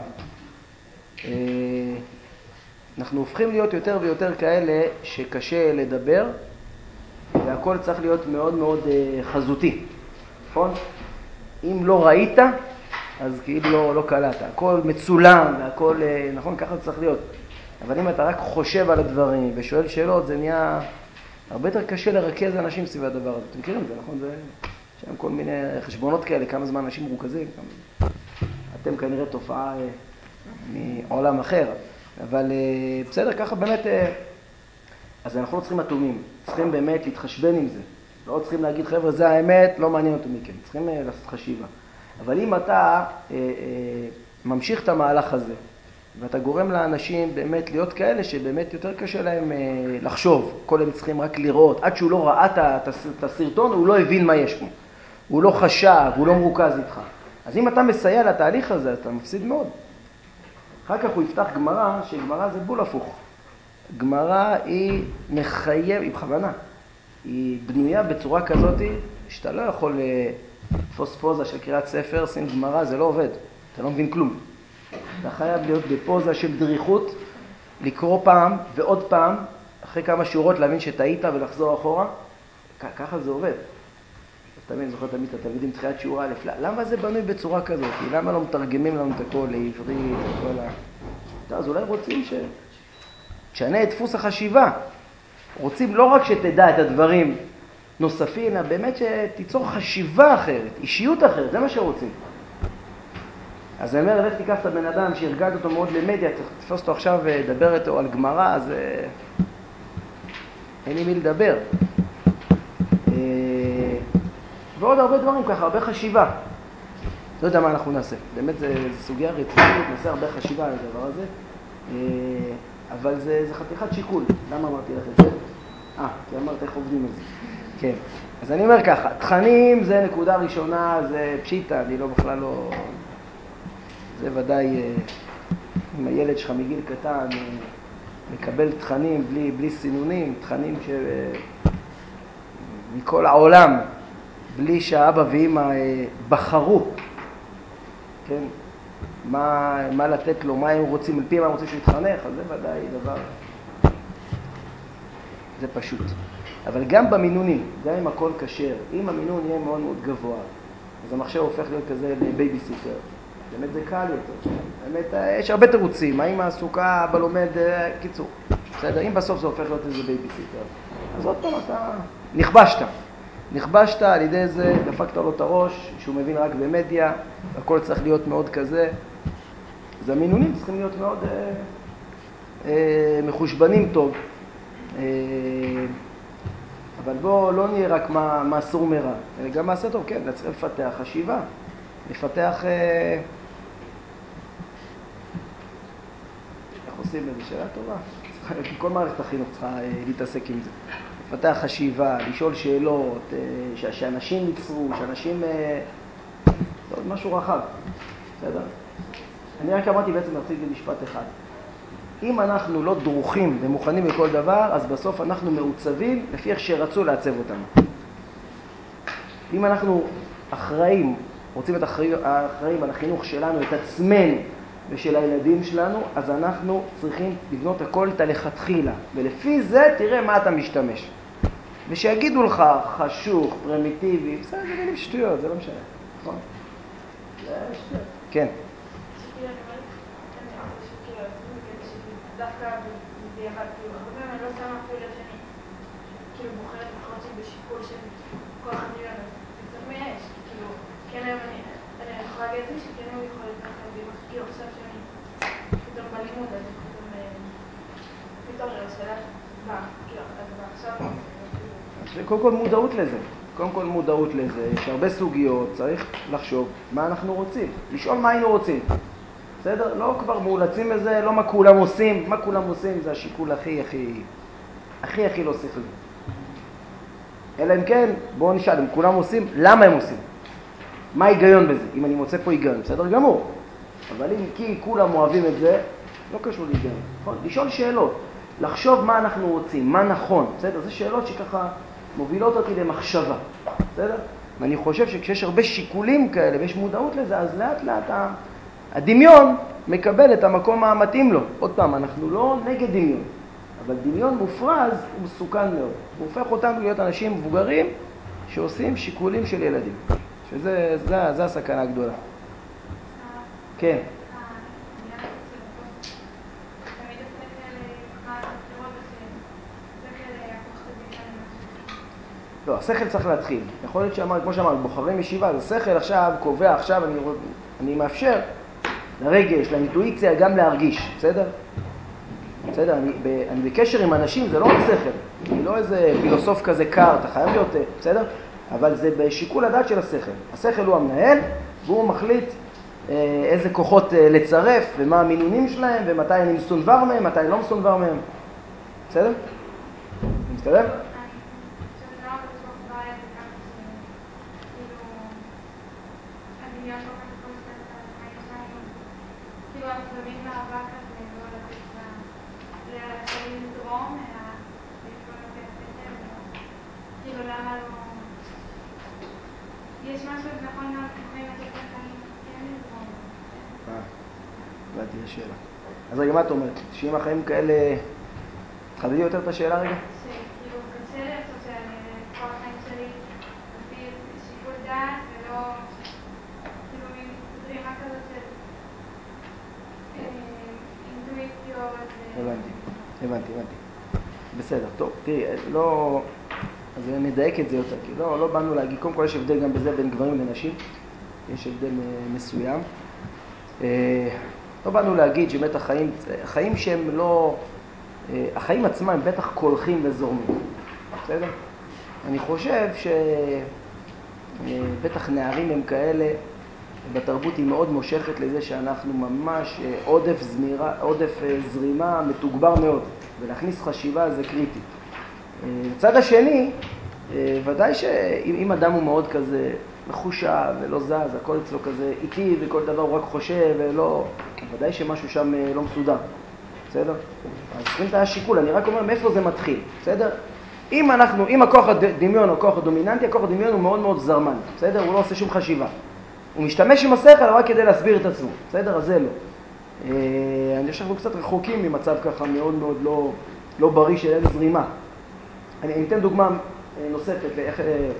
אנחנו הופכים להיות יותר ויותר כאלה שקשה לדבר, והכל צריך להיות מאוד מאוד חזותי, נכון? אם לא ראית, אז כאילו לא, לא קלעת. הכל מצולם, והכל, נכון? ככה זה צריך להיות. אבל אם אתה רק חושב על הדברים ושואל שאלות, זה נהיה הרבה יותר קשה לרכז אנשים סביב הדבר הזה. אתם מכירים את זה, נכון? זה... יש להם כל מיני חשבונות כאלה, כמה זמן אנשים מרוכזים. כמה... אתם כנראה תופעה מעולם אחר. אבל בסדר, ככה באמת... אז אנחנו לא צריכים אטומים. צריכים באמת להתחשבן עם זה. לא צריכים להגיד, חבר'ה, זה האמת, לא מעניין אותו מכם. צריכים לעשות חשיבה. אבל אם אתה אה, אה, ממשיך את המהלך הזה, ואתה גורם לאנשים באמת להיות כאלה שבאמת יותר קשה להם אה, לחשוב, כל הם צריכים רק לראות, עד שהוא לא ראה את הסרטון, הוא לא הבין מה יש פה. הוא לא חשב, הוא לא מרוכז איתך. אז אם אתה מסייע לתהליך הזה, אז אתה מפסיד מאוד. אחר כך הוא יפתח גמרא, שגמרא זה בול הפוך. גמרא היא מחייב, היא בכוונה. היא בנויה בצורה כזאת שאתה לא יכול לתפוס פוזה של קריאת ספר, שים גמרא, זה לא עובד. אתה לא מבין כלום. אתה חייב להיות בפוזה של דריכות, לקרוא פעם ועוד פעם, אחרי כמה שורות להבין שטעית ולחזור אחורה. ככה זה עובד. אז תמיד זוכר תמיד את התלמידים תחילת שיעור א', למה זה בנוי בצורה כזאת? למה לא מתרגמים לנו את הכל לעברי, את כל ה... אז אולי רוצים ש... תשנה את דפוס החשיבה. רוצים לא רק שתדע את הדברים נוספים, אלא באמת שתיצור חשיבה אחרת, אישיות אחרת, זה מה שרוצים. אז אני אומר, לך תיקח את הבן אדם שהרגלת אותו מאוד למדיה, תתפוס אותו עכשיו ודבר איתו על גמרא, אז אין לי מי לדבר. ועוד הרבה דברים ככה, הרבה חשיבה. לא יודע מה אנחנו נעשה. באמת זו סוגיה רצינית, נעשה הרבה חשיבה על הדבר הזה. אבל זה, זה חתיכת שיקול. למה אמרתי לך את זה? אה, כי אמרת איך עובדים על זה. כן. אז אני אומר ככה, תכנים זה נקודה ראשונה, זה פשיטה, אני לא בכלל לא... זה ודאי, אם הילד שלך מגיל קטן מקבל תכנים בלי, בלי סינונים, תכנים ש... מכל העולם, בלי שהאבא ואמא בחרו, כן? מה, מה לתת לו, מה הם רוצים, על פי מה הם רוצים שהוא יתחנך, אז זה ודאי דבר, זה פשוט. אבל גם במינונים, גם אם הכל קשר, אם המינון יהיה מאוד מאוד גבוה, אז המחשב הופך להיות כזה בייביסיטר. באמת זה קל יותר. באמת, יש הרבה תירוצים, האמא עסוקה בלומד, קיצור. בסדר, אם בסוף זה הופך להיות איזה בייביסיטר, אז עוד פעם אתה נכבשת. נכבשת על ידי זה, דפקת לו את הראש, שהוא מבין רק במדיה, הכל צריך להיות מאוד כזה. אז המינונים צריכים להיות מאוד אה, אה, מחושבנים טוב. אה, אבל בוא לא נהיה רק מה, מה אסור מרע, אלא גם מה עשה טוב, כן, צריך לפתח חשיבה, לפתח... אה, איך עושים את זה? שאלה טובה. כל מערכת החינוך צריכה אה, להתעסק עם זה. לפתח חשיבה, לשאול שאלות, אה, ש- שאנשים ייצרו, שאנשים... אה, זה עוד משהו רחב, בסדר? אני רק אמרתי בעצם להציג במשפט אחד. אם אנחנו לא דרוכים ומוכנים לכל דבר, אז בסוף אנחנו מעוצבים לפי איך שרצו לעצב אותנו. אם אנחנו אחראים, רוצים את האחראים על החינוך שלנו, את עצמנו ושל הילדים שלנו, אז אנחנו צריכים לבנות הכל את הלכתחילה. ולפי זה תראה מה אתה משתמש. ושיגידו לך חשוך, פרימיטיבי, בסדר, זה מילים שטויות, זה לא משנה. נכון? זה שטויות. כן. דווקא בדיעבד, כאילו, הרבה פעמים אני לא שמה אפילו לב שאני כאילו בוחרת בחירות שלי בשיקול של כוח הדמיון, אז קצת מייאש, כאילו, כן היום אני יכולה להגיד לי שכן הוא יכול להיות ככה, כאילו עכשיו שאני פתאום בלימוד, אז פתאום פתאום השאלה באה, כאילו, אז עכשיו אז קודם כל מודעות לזה, קודם כל מודעות לזה, יש הרבה סוגיות, צריך לחשוב מה אנחנו רוצים, לשאול מה היינו רוצים. בסדר? לא כבר מאולצים לזה, לא מה כולם עושים, מה כולם עושים זה השיקול הכי הכי הכי הכי לא שכלי. אלא אם כן, בואו נשאל, אם כולם עושים, למה הם עושים? מה ההיגיון בזה? אם אני מוצא פה היגיון, בסדר גמור. אבל אם כי כולם אוהבים את זה, לא קשור להיגיון. נכון? לשאול שאלות, לחשוב מה אנחנו רוצים, מה נכון, בסדר? זה שאלות שככה מובילות אותי למחשבה, בסדר? ואני חושב שכשיש הרבה שיקולים כאלה ויש מודעות לזה, אז לאט לאט הדמיון מקבל את המקום המתאים לו. עוד פעם, אנחנו לא נגד דמיון, אבל דמיון מופרז הוא מסוכן מאוד. הוא הופך אותנו להיות אנשים מבוגרים שעושים שיקולים של ילדים. שזה זה, זה הסכנה הגדולה. כן. לא, השכל צריך להתחיל. יכול להיות שאמר, כמו שאמר, בוחרים ישיבה, אז השכל עכשיו קובע, עכשיו אני, אני מאפשר לרגש, לאינטואיציה, גם להרגיש, בסדר? בסדר, אני, ב, אני בקשר עם אנשים, זה לא רק שכל, אני לא איזה פילוסוף כזה קר, אתה חייב להיות, בסדר? אבל זה בשיקול הדעת של השכל. השכל הוא המנהל, והוא מחליט אה, איזה כוחות אה, לצרף, ומה המינונים שלהם, ומתי אני מסונבר מהם, מתי אני לא מסונבר מהם. בסדר? מסתדר? כאילו אנחנו תמיד מאבק כזה, לא לתת לחיים לזרום, אלא לפעול לפי הספר, כאילו למה לא... יש משהו נכון גם לפעמים לתת לחיים כן לזרום. אה, הבנתי, יש שאלה. אז רגע, מה את אומרת? שאם החיים כאלה... תחדדי יותר את השאלה רגע? שכאילו קשה לעשות שאני כל החיים שלי לפי שיקול דעת ולא... כאילו מין זרימה כזאת של... הבנתי, הבנתי, הבנתי. בסדר, טוב, תראי, לא... אז נדייק את זה יותר, כי לא, לא באנו להגיד, קודם כל יש הבדל גם בזה בין גברים לנשים, יש הבדל מסוים. לא באנו להגיד שבאמת החיים, החיים שהם לא... החיים עצמם הם בטח קולחים וזורמים, בסדר? אני חושב שבטח נערים הם כאלה, בתרבות היא מאוד מושכת לזה שאנחנו ממש עודף זמירה, עודף זרימה מתוגבר מאוד, ולהכניס חשיבה זה קריטי. בצד השני, ודאי שאם אדם הוא מאוד כזה מחושב ולא זז, הכל אצלו כזה איטי וכל דבר הוא רק חושב ולא, ודאי שמשהו שם לא מסודר, בסדר? אז אם אתה השיקול, אני רק אומר מאיפה זה מתחיל, בסדר? אם אנחנו, אם הכוח הדמיון או הכוח הדומיננטי, הכוח הדמיון הוא מאוד מאוד זרמן, בסדר? הוא לא עושה שום חשיבה. הוא משתמש עם השכל רק כדי להסביר את עצמו, בסדר? אז זה לא. אני חושב שאנחנו קצת רחוקים ממצב ככה מאוד מאוד לא, לא בריא של אין זרימה. אני, אני אתן דוגמה נוספת לאיך...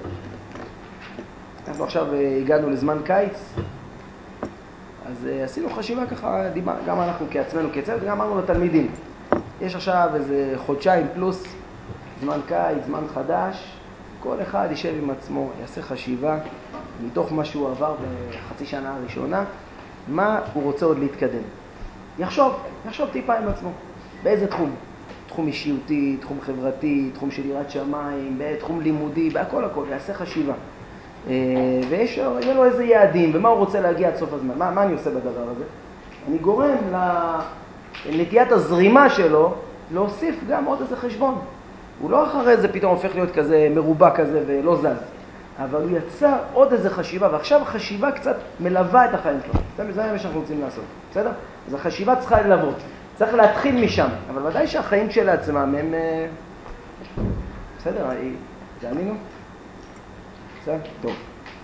אנחנו עכשיו הגענו לזמן קיץ, אז עשינו חשיבה ככה, דיבר, גם אנחנו כעצמנו כצוות, וגם אמרנו לתלמידים. יש עכשיו איזה חודשיים פלוס זמן קיץ, זמן חדש, כל אחד יישב עם עצמו, יעשה חשיבה מתוך מה שהוא עבר בחצי שנה הראשונה, מה הוא רוצה עוד להתקדם. יחשוב, יחשוב טיפה עם עצמו. באיזה תחום? תחום אישיותי, תחום חברתי, תחום של יראת שמיים, תחום לימודי, בהכל הכל, יעשה חשיבה. ויש יהיה לו איזה יעדים, ומה הוא רוצה להגיע עד סוף הזמן. מה, מה אני עושה בדבר הזה? אני גורם לנטיית הזרימה שלו להוסיף גם עוד איזה חשבון. הוא לא אחרי זה פתאום הופך להיות כזה מרובע כזה ולא זז. אבל הוא יצר עוד איזה חשיבה, ועכשיו החשיבה קצת מלווה את החיים שלו. זה מה שאנחנו רוצים לעשות, בסדר? אז החשיבה צריכה ללוות. צריך להתחיל משם, אבל ודאי שהחיים של עצמם הם... בסדר, זה ענינו? בסדר? טוב.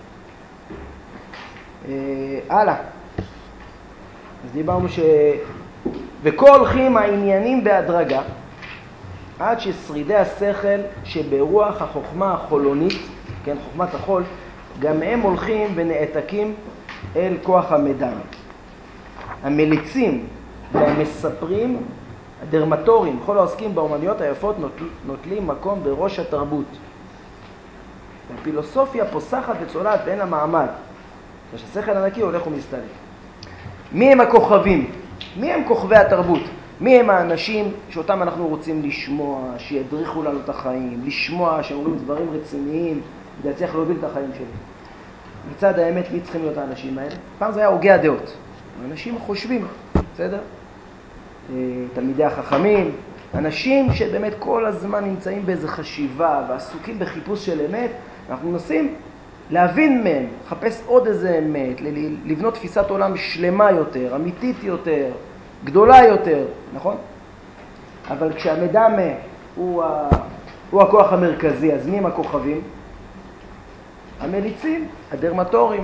הלאה. אז דיברנו ש... וכל הולכים העניינים בהדרגה, עד ששרידי השכל שברוח החוכמה החולונית, כן, חוכמת החול, גם הם הולכים ונעתקים אל כוח המדמה. המליצים והמספרים, הדרמטורים, כל העוסקים באומנויות היפות נוטל, נוטלים מקום בראש התרבות. הפילוסופיה פוסחת וצולעת בין המעמד, כשהשכל הנקי הולך ומסתלק. מי הם הכוכבים? מי הם כוכבי התרבות? מי הם האנשים שאותם אנחנו רוצים לשמוע, שידריכו לנו את החיים, לשמוע שאומרים דברים רציניים, כדי להצליח להוביל את החיים שלי? מצד האמת, מי צריכים להיות האנשים האלה? פעם זה היה הוגי הדעות. אנשים חושבים, בסדר? תלמידי החכמים, אנשים שבאמת כל הזמן נמצאים באיזו חשיבה ועסוקים בחיפוש של אמת, אנחנו מנסים להבין מהם, לחפש עוד איזה אמת, לבנות תפיסת עולם שלמה יותר, אמיתית יותר, גדולה יותר, נכון? אבל כשהמדמה הוא, ה... הוא הכוח המרכזי, אז מי הם הכוכבים? המליצים, הדרמטורים,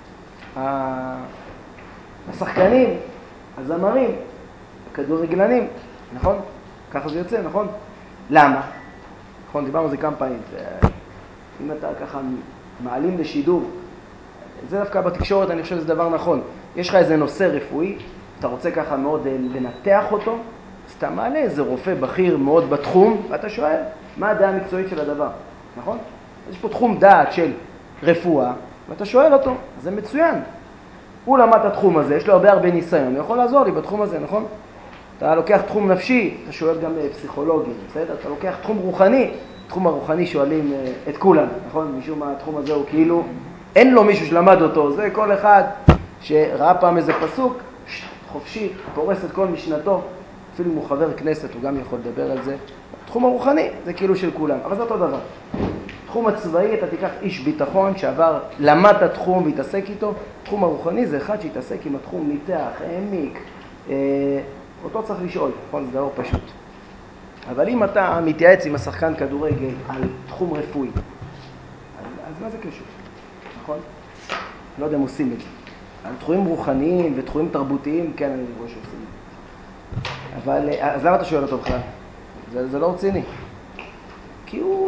השחקנים, הזמרים, הכדורגלנים, נכון? ככה זה יוצא, נכון? למה? נכון, דיברנו על זה כמה פעמים. אם אתה ככה מעלים לשידור, זה דווקא בתקשורת, אני חושב שזה דבר נכון. יש לך איזה נושא רפואי, אתה רוצה ככה מאוד לנתח אותו, אז אתה מעלה איזה רופא בכיר מאוד בתחום, ואתה שואל, מה הדעה המקצועית של הדבר, נכון? יש פה תחום דעת של רפואה, ואתה שואל אותו, זה מצוין. הוא למד את התחום הזה, יש לו הרבה הרבה ניסיון, הוא יכול לעזור לי בתחום הזה, נכון? אתה לוקח תחום נפשי, אתה שואל גם פסיכולוגים, בסדר? אתה לוקח תחום רוחני, תחום הרוחני שואלים את כולם, נכון? משום מה התחום הזה הוא כאילו, אין לו מישהו שלמד אותו, זה כל אחד שראה פעם איזה פסוק, חופשי, פורס את כל משנתו, אפילו אם הוא חבר כנסת, הוא גם יכול לדבר על זה. תחום הרוחני זה כאילו של כולם, אבל זה אותו דבר. תחום הצבאי, אתה תיקח איש ביטחון שעבר, למד את התחום והתעסק איתו. תחום הרוחני זה אחד שהתעסק עם התחום, ניתח, העמיק. אה, אותו צריך לשאול, נכון? זה דבר פשוט. אבל אם אתה מתייעץ עם השחקן כדורגל על תחום רפואי, אז, אז מה זה קשור? נכון? לא יודע אם עושים את זה. על תחומים רוחניים ותחומים תרבותיים, כן, אני רואה שעושים את זה. אבל, אז למה אתה שואל אותו בכלל? זה, זה לא רציני. כי הוא...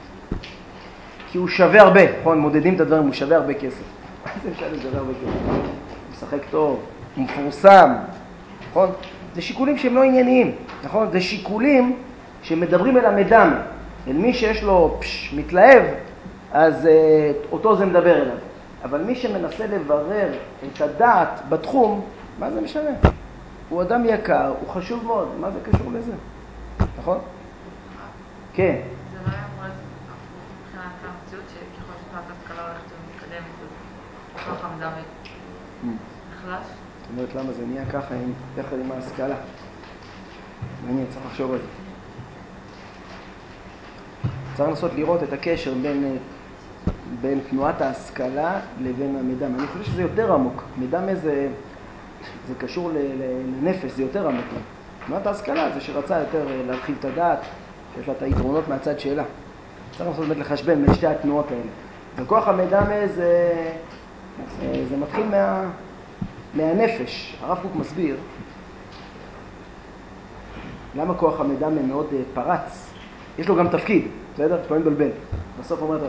כי הוא שווה הרבה, נכון? מודדים את הדברים, הוא שווה הרבה כסף. זה משנה, הוא שווה הרבה כסף. הוא משחק טוב, הוא מפורסם, נכון? זה שיקולים שהם לא ענייניים, נכון? זה שיקולים שמדברים אל המדם, אל מי שיש לו פש, מתלהב, אז uh, אותו זה מדבר אליו. אבל מי שמנסה לברר את הדעת בתחום, מה זה משנה? הוא אדם יקר, הוא חשוב מאוד, מה זה קשור לזה? נכון? כן. זה לא יכול להיות מבחינת המציאות שככל שתנועת ההשכלה הולכת ומתקדמת, אז כוח המדע נחלש? זאת אומרת, למה זה נהיה ככה יחד עם ההשכלה? מעניין, צריך לחשוב על זה. צריך לנסות לראות את הקשר בין, בין תנועת ההשכלה לבין המדם. אני חושב שזה יותר עמוק. מדם איזה, זה קשור לנפש, זה יותר עמוק. תנועת ההשכלה זה שרצה יותר להרחיב את הדעת, שיש לה את היתרונות מהצד שלה. צריך לנסות באמת לחשבן בין שתי התנועות האלה. וכוח המדם זה, זה מתחיל מה, מהנפש. הרב קוק מסביר למה כוח המדם מאוד פרץ. יש לו גם תפקיד, בסדר? שפעמים בלבן. בסוף אומרת,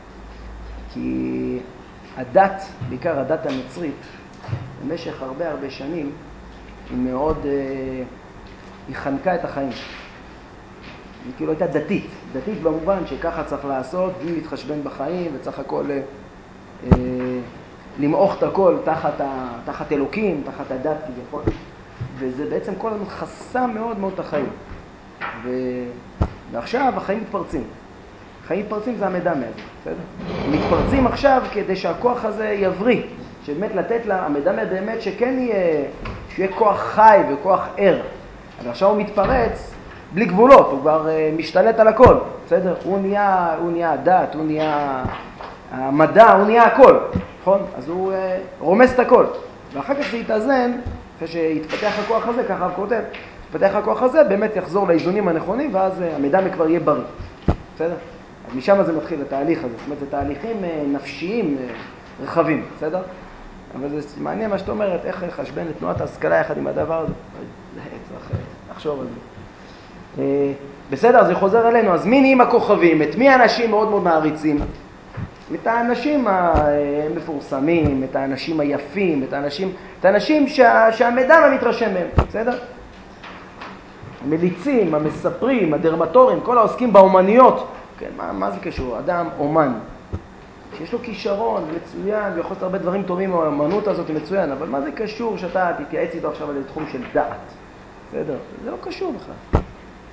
כי הדת, בעיקר הדת המצרית, במשך הרבה הרבה שנים, היא מאוד, היא חנקה את החיים. היא כאילו הייתה דתית, דתית במובן שככה צריך לעשות, בלי להתחשבן בחיים, וצריך הכל אה, למעוך את הכל תחת, ה, תחת אלוקים, תחת הדת כביכול. וזה בעצם כל הזמן חסם מאוד מאוד את החיים. ו... ועכשיו החיים מתפרצים. החיים מתפרצים זה המדם הזה, בסדר? מתפרצים עכשיו כדי שהכוח הזה יבריא, שבאמת לתת לה, המדם באמת שכן יהיה, שיהיה כוח חי וכוח ער. אבל עכשיו הוא מתפרץ בלי גבולות, הוא כבר uh, משתלט על הכל, בסדר? הוא נהיה, הוא נהיה הדת, הוא נהיה המדע, הוא נהיה הכל, נכון? אז הוא uh, רומס את הכל. ואחר כך זה יתאזן, אחרי שיתפתח הכוח הזה, ככה הוא כותב, יתפתח הכוח הזה, באמת יחזור לאיזונים הנכונים, ואז uh, המדם כבר יהיה בריא, בסדר? אז משם זה מתחיל, התהליך הזה. זאת אומרת, זה תהליכים uh, נפשיים uh, רחבים, בסדר? אבל זה מעניין מה שאת אומרת, איך לחשבן את תנועת ההשכלה יחד עם הדבר הזה. צריך לחשוב על זה. בסדר, אז זה חוזר אלינו. אז מי נהיים הכוכבים? את מי האנשים מאוד מאוד מעריצים? את האנשים המפורסמים, את האנשים היפים, את האנשים, את האנשים שה, שהמדם המתרשם מהם, בסדר? המליצים, המספרים, הדרמטורים, כל העוסקים באומניות. כן, מה, מה זה קשור? אדם אומן. שיש לו כישרון מצוין, ויכול להיות הרבה דברים טובים, האמנות הזאת היא מצוין, אבל מה זה קשור שאתה תתייעץ איתו עכשיו על איזה תחום של דעת? בסדר? זה לא קשור בכלל.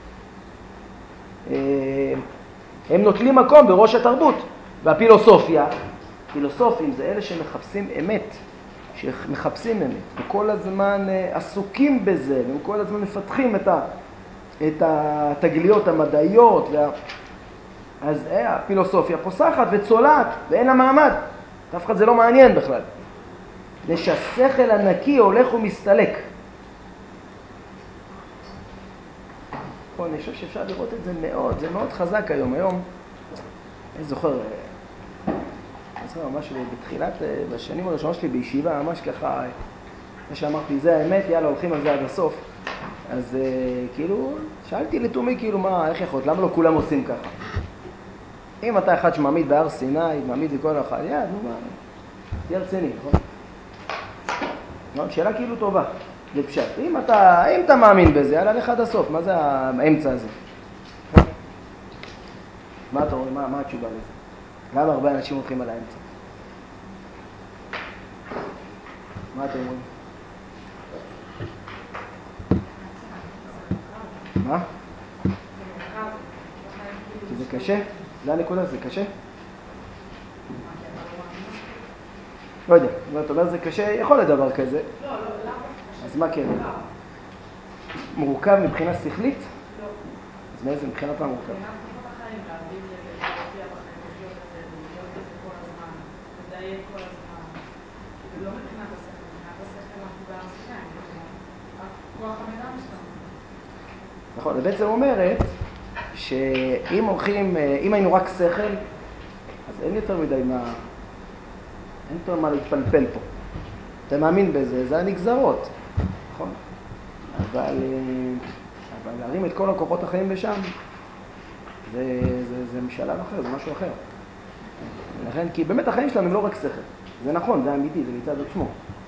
הם נוטלים מקום בראש התרבות, והפילוסופיה, פילוסופים זה אלה שמחפשים אמת, שמחפשים אמת, וכל הזמן עסוקים בזה, והם כל הזמן מפתחים את, ה, את התגליות המדעיות, וה... אז אה, הפילוסופיה פוסחת וצולעת, ואין לה מעמד. אף אחד זה לא מעניין בכלל. שהשכל הנקי הולך ומסתלק. פה אני חושב שאפשר לראות את זה מאוד, זה מאוד חזק היום. היום, אני זוכר, זוכר, ממש בתחילת, בשנים הראשונות שלי בישיבה, ממש ככה, מה שאמרתי, זה האמת, יאללה, הולכים על זה עד הסוף. אז כאילו, שאלתי לתומי, כאילו, מה, איך יכול, למה לא כולם עושים ככה? אם אתה אחד שמעמיד בהר סיני, מעמיד לכל אחד, יד, נו מה, תהיה רציני, נכון? שאלה כאילו טובה, לפשט. אם אתה, אם אתה מאמין בזה, יאללה, לך עד הסוף, מה זה האמצע הזה? מה אתה רואה, מה, מה התשובה לזה? למה הרבה אנשים הולכים על האמצע? מה אתם רואים? מה? כי זה קשה? זה הנקודה, זה קשה? לא יודע, אתה אומר זה קשה, יכול להיות דבר כזה. לא, לא, למה? אז מה כן? מורכב מבחינה שכלית? לא. אז מאיזה מבחינת מה מורכב? מבחינת החיים, להבין להופיע בחיים, לחיות את זה, להיות את זה כל הזמן, לדייק כל הזמן. ולא מבחינת השכל, מבחינת השכל אנחנו בהר סיני, כוח המידע משתנה. נכון, זה בעצם אומרת שאם הולכים, אם היינו רק שכל, אז אין יותר מדי מה, אין יותר מה להתפלפל פה. אתה מאמין בזה, זה הנגזרות, נכון? אבל, אבל להרים את כל הכוחות החיים לשם, זה, זה, זה משלב אחר, זה משהו אחר. לכן, כי באמת החיים שלנו הם לא רק שכל. זה נכון, זה אמיתי, זה מצד עצמו.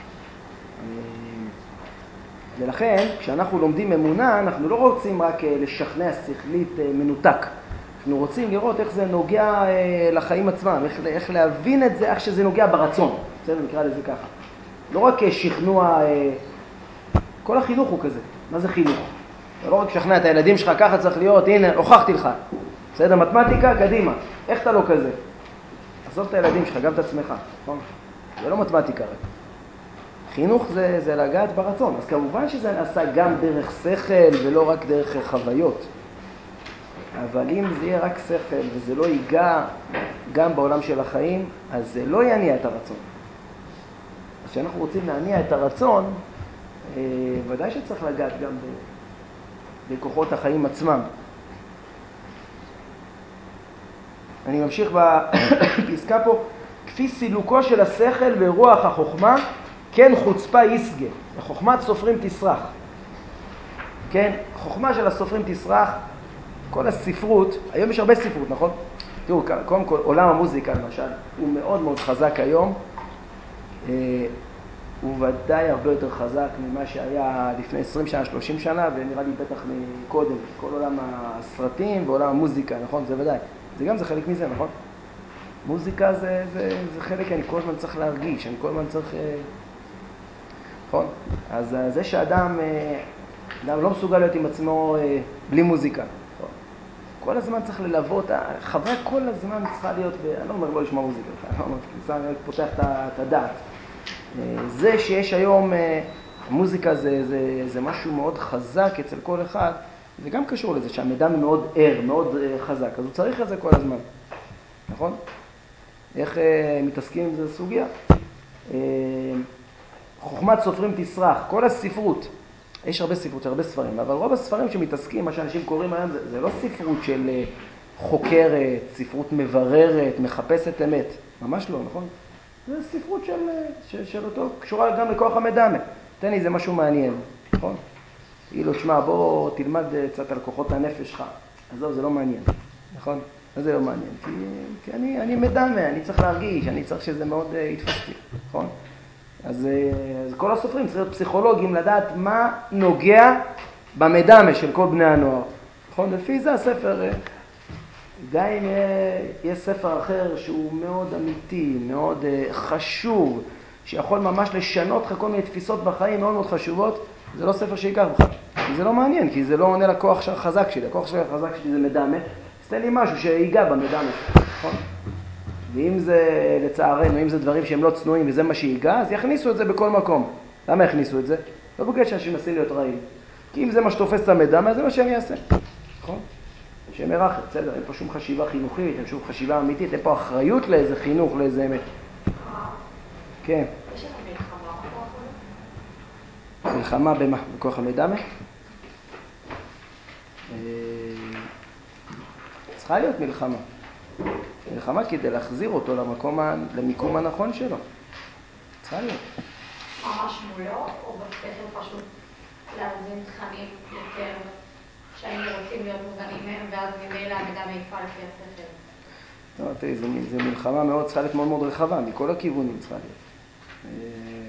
ולכן, כשאנחנו לומדים אמונה, אנחנו לא רוצים רק לשכנע שכלית מנותק. אנחנו רוצים לראות איך זה נוגע לחיים עצמם, איך, איך להבין את זה, איך שזה נוגע ברצון. בסדר, נקרא לזה ככה. לא רק שכנוע, כל החינוך הוא כזה. מה זה חינוך? לא רק שכנע את הילדים שלך, ככה צריך להיות, הנה, הוכחתי לך. בסדר, מתמטיקה, קדימה. איך אתה לא כזה? עזוב את הילדים שלך, גם את עצמך. נכון? זה לא מתמטיקה רק. חינוך זה, זה לגעת ברצון. אז כמובן שזה נעשה גם דרך שכל ולא רק דרך חוויות. אבל אם זה יהיה רק שכל וזה לא ייגע גם בעולם של החיים, אז זה לא יניע את הרצון. אז כשאנחנו רוצים להניע את הרצון, אה, ודאי שצריך לגעת גם ב, בכוחות החיים עצמם. אני ממשיך בפסקה פה, כפי סילוקו של השכל ורוח החוכמה, כן חוצפה יסגה, חוכמת סופרים תסרח. כן, חוכמה של הסופרים תסרח, כל הספרות, היום יש הרבה ספרות, נכון? תראו, קודם כל, עולם המוזיקה למשל, הוא מאוד מאוד חזק היום, הוא ודאי הרבה יותר חזק ממה שהיה לפני עשרים שנה, שלושים שנה, ונראה לי בטח מקודם, כל עולם הסרטים ועולם המוזיקה, נכון? זה ודאי. זה גם זה חלק מזה, נכון? מוזיקה זה, זה, זה חלק, אני כל הזמן צריך להרגיש, אני כל הזמן צריך... נכון? אז זה שאדם אדם לא מסוגל להיות עם עצמו בלי מוזיקה. נכון? כל הזמן צריך ללוות, החוויה כל הזמן צריכה להיות, ב... אני לא אומר לא לשמוע מוזיקה, אני לא אומר, אני פותח את הדעת. זה שיש היום, המוזיקה זה, זה, זה משהו מאוד חזק אצל כל אחד, זה גם קשור לזה שהמידע מאוד ער, מאוד חזק, אז הוא צריך את זה כל הזמן. נכון? איך מתעסקים עם זה סוגיה? חוכמת סופרים תסרח, כל הספרות, יש הרבה ספרות, הרבה ספרים, אבל רוב הספרים שמתעסקים, מה שאנשים קוראים היום, זה, זה לא ספרות של חוקרת, ספרות מבררת, מחפשת אמת, ממש לא, נכון? זה ספרות של, של, של אותו, קשורה גם לכוח המדמה. תן לי, זה משהו מעניין, נכון? אילו, תשמע, בוא תלמד קצת על כוחות הנפש שלך, עזוב, זה לא מעניין, נכון? אז זה לא מעניין, כי, כי אני, אני מדמה, אני צריך להרגיש, אני צריך שזה מאוד יתפס לי, נכון? אז, אז כל הסופרים צריכים להיות פסיכולוגים לדעת מה נוגע במדמה של כל בני הנוער. נכון? לפי זה הספר, גם אם יהיה ספר אחר שהוא מאוד אמיתי, מאוד חשוב, שיכול ממש לשנות לך כל מיני תפיסות בחיים מאוד מאוד חשובות, זה לא ספר שיקח לך. כי זה לא מעניין, כי זה לא עונה לכוח החזק שלי. הכוח החזק שלי זה מדמה. אז תן לי משהו שיגע במדמה. נכון? ואם זה, לצערנו, אם זה דברים שהם לא צנועים וזה מה שיגע, אז יכניסו את זה בכל מקום. למה יכניסו את זה? לא בגלל שאנשים מנסים להיות רעים. כי אם זה מה שתופס את המדמה, זה מה שאני אעשה. נכון? שם מרחב, בסדר, אין פה שום חשיבה חינוכית, אין שום חשיבה אמיתית, אין פה אחריות לאיזה חינוך, לאיזה אמת. כן. יש לך מלחמה בכוח הזה? מלחמה במה? בכוח המדמה? צריכה להיות מלחמה. מלחמה כדי להחזיר אותו למקום, למיקום הנכון שלו. צריכה להיות. ממש מולו, או בשכל פשוט להזין תכנים יותר שהיינו רוצים להיות מובנים מהם, ואז ממילא המידע מעיפה לפי השכל. טוב, תראי, זו מלחמה מאוד, צריכה להיות מאוד מאוד רחבה, מכל הכיוונים צריכה להיות.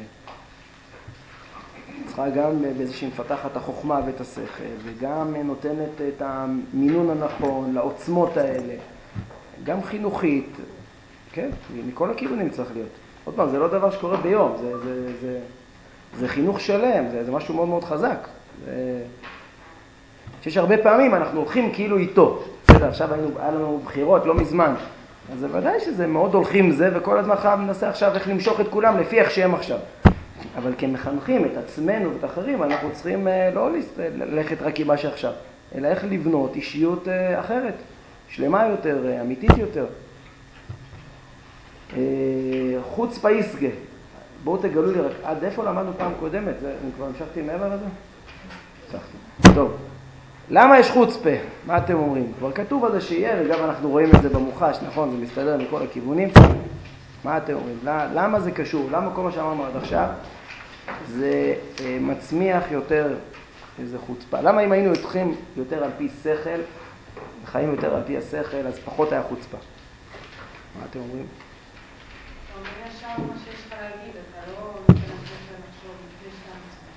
צריכה גם באיזה שהיא מפתחת את החוכמה ואת השכל, וגם נותנת את המינון הנכון לעוצמות האלה, גם חינוכית, כן? מכל הכיוונים צריך להיות. עוד פעם, זה לא דבר שקורה ביום, זה, זה, זה, זה חינוך שלם, זה, זה משהו מאוד מאוד חזק. זה... שיש הרבה פעמים אנחנו הולכים כאילו איתו. בסדר, עכשיו היינו, היה לנו בחירות לא מזמן, אז זה ודאי שזה מאוד הולכים עם זה, וכל הזמן חייב ננסה עכשיו איך למשוך את כולם לפי איך שהם עכשיו. אבל כמחנכים את עצמנו ואת אחרים, אנחנו צריכים לא ללכת רק עם מה שעכשיו, אלא איך לבנות אישיות אחרת, שלמה יותר, אמיתית יותר. חוצפה יסגה. בואו תגלו לי רק, עד איפה למדנו פעם קודמת? זה, אני כבר המשכתי מעבר לזה? המשכתי. טוב. למה יש חוצפה? מה אתם אומרים? כבר כתוב על זה שיהיה, וגם אנחנו רואים את זה במוחש, נכון? זה מסתדר מכל הכיוונים. מה אתם אומרים? למה זה קשור? למה כל מה שאמרנו עד עכשיו זה מצמיח יותר איזה חוצפה? למה אם היינו הולכים יותר על פי שכל, חיים יותר על פי השכל, אז פחות היה חוצפה? מה אתם אומרים? אתה אומר ישר מה שיש לך להגיד, אתה לא נותן לך לחשוב לפני שאתה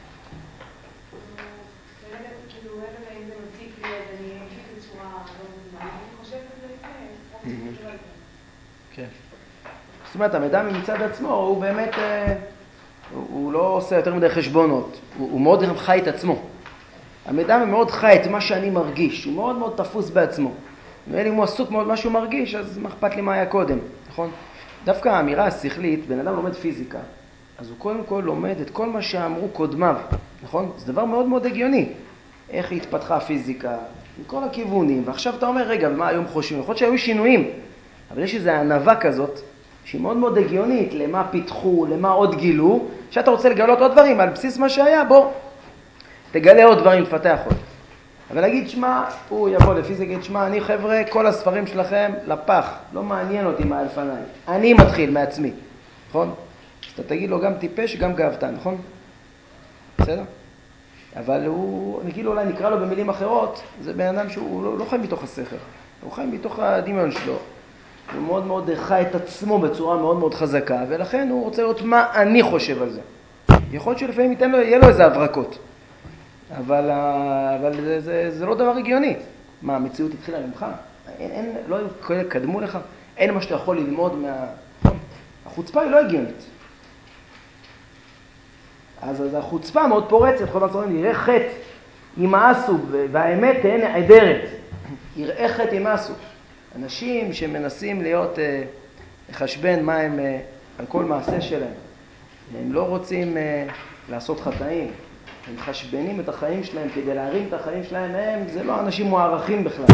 מצביע. כרגע, כאילו, רגע אם זה מציק לי, אז אני אגיד בצורה לא מזמן. אני חושבת את זה לפני, חושבת את זה על זה. כן. זאת אומרת, המידע מצד עצמו, הוא באמת, הוא לא עושה יותר מדי חשבונות. הוא מאוד חי את עצמו. המידע מאוד חי את מה שאני מרגיש. הוא מאוד מאוד תפוס בעצמו. ואם הוא עסוק מאוד מה שהוא מרגיש, אז מה אכפת לי מה היה קודם, נכון? דווקא האמירה השכלית, בן אדם לומד פיזיקה, אז הוא קודם כל לומד את כל מה שאמרו קודמיו, נכון? זה דבר מאוד מאוד הגיוני. איך התפתחה הפיזיקה, מכל הכיוונים, ועכשיו אתה אומר, רגע, ומה היום חושבים? יכול להיות שהיו שינויים, אבל יש איזו ענווה כזאת, שהיא מאוד מאוד הגיונית, למה פיתחו, למה עוד גילו, שאתה רוצה לגלות עוד דברים, על בסיס מה שהיה, בוא, תגלה עוד דברים, תפתח עוד. אבל להגיד, שמה, הוא יבוא לפיזיקה, יגיד, שמה, אני חבר'ה, כל הספרים שלכם לפח, לא מעניין אותי מה אלפניי. אני מתחיל מעצמי, נכון? אז אתה תגיד לו גם טיפש, גם גאוותן, נכון? בסדר? אבל הוא, נגיד לו, אולי נקרא לו במילים אחרות, זה בן אדם שהוא לא, לא חי מתוך השכל, הוא חי מתוך הדמיון שלו. הוא מאוד מאוד חי את עצמו בצורה מאוד מאוד חזקה, ולכן הוא רוצה לראות מה אני חושב על זה. יכול להיות שלפעמים ייתן לו, יהיה לו איזה הברקות. אבל, אבל זה, זה, זה לא דבר הגיוני. מה, המציאות התחילה ממך? אין, אין, לא קדמו לך? אין מה שאתה יכול ללמוד מה... החוצפה היא לא הגיונית. אז, אז החוצפה מאוד פורצת, כל הזמן יראה חטא ימאסו, והאמת תהא נעדרת. יראה חטא ימאסו. אנשים שמנסים להיות, לחשבן מה הם, על כל מעשה שלהם. הם לא רוצים לעשות חטאים. הם חשבנים את החיים שלהם כדי להרים את החיים שלהם, הם, זה לא אנשים מוערכים בכלל.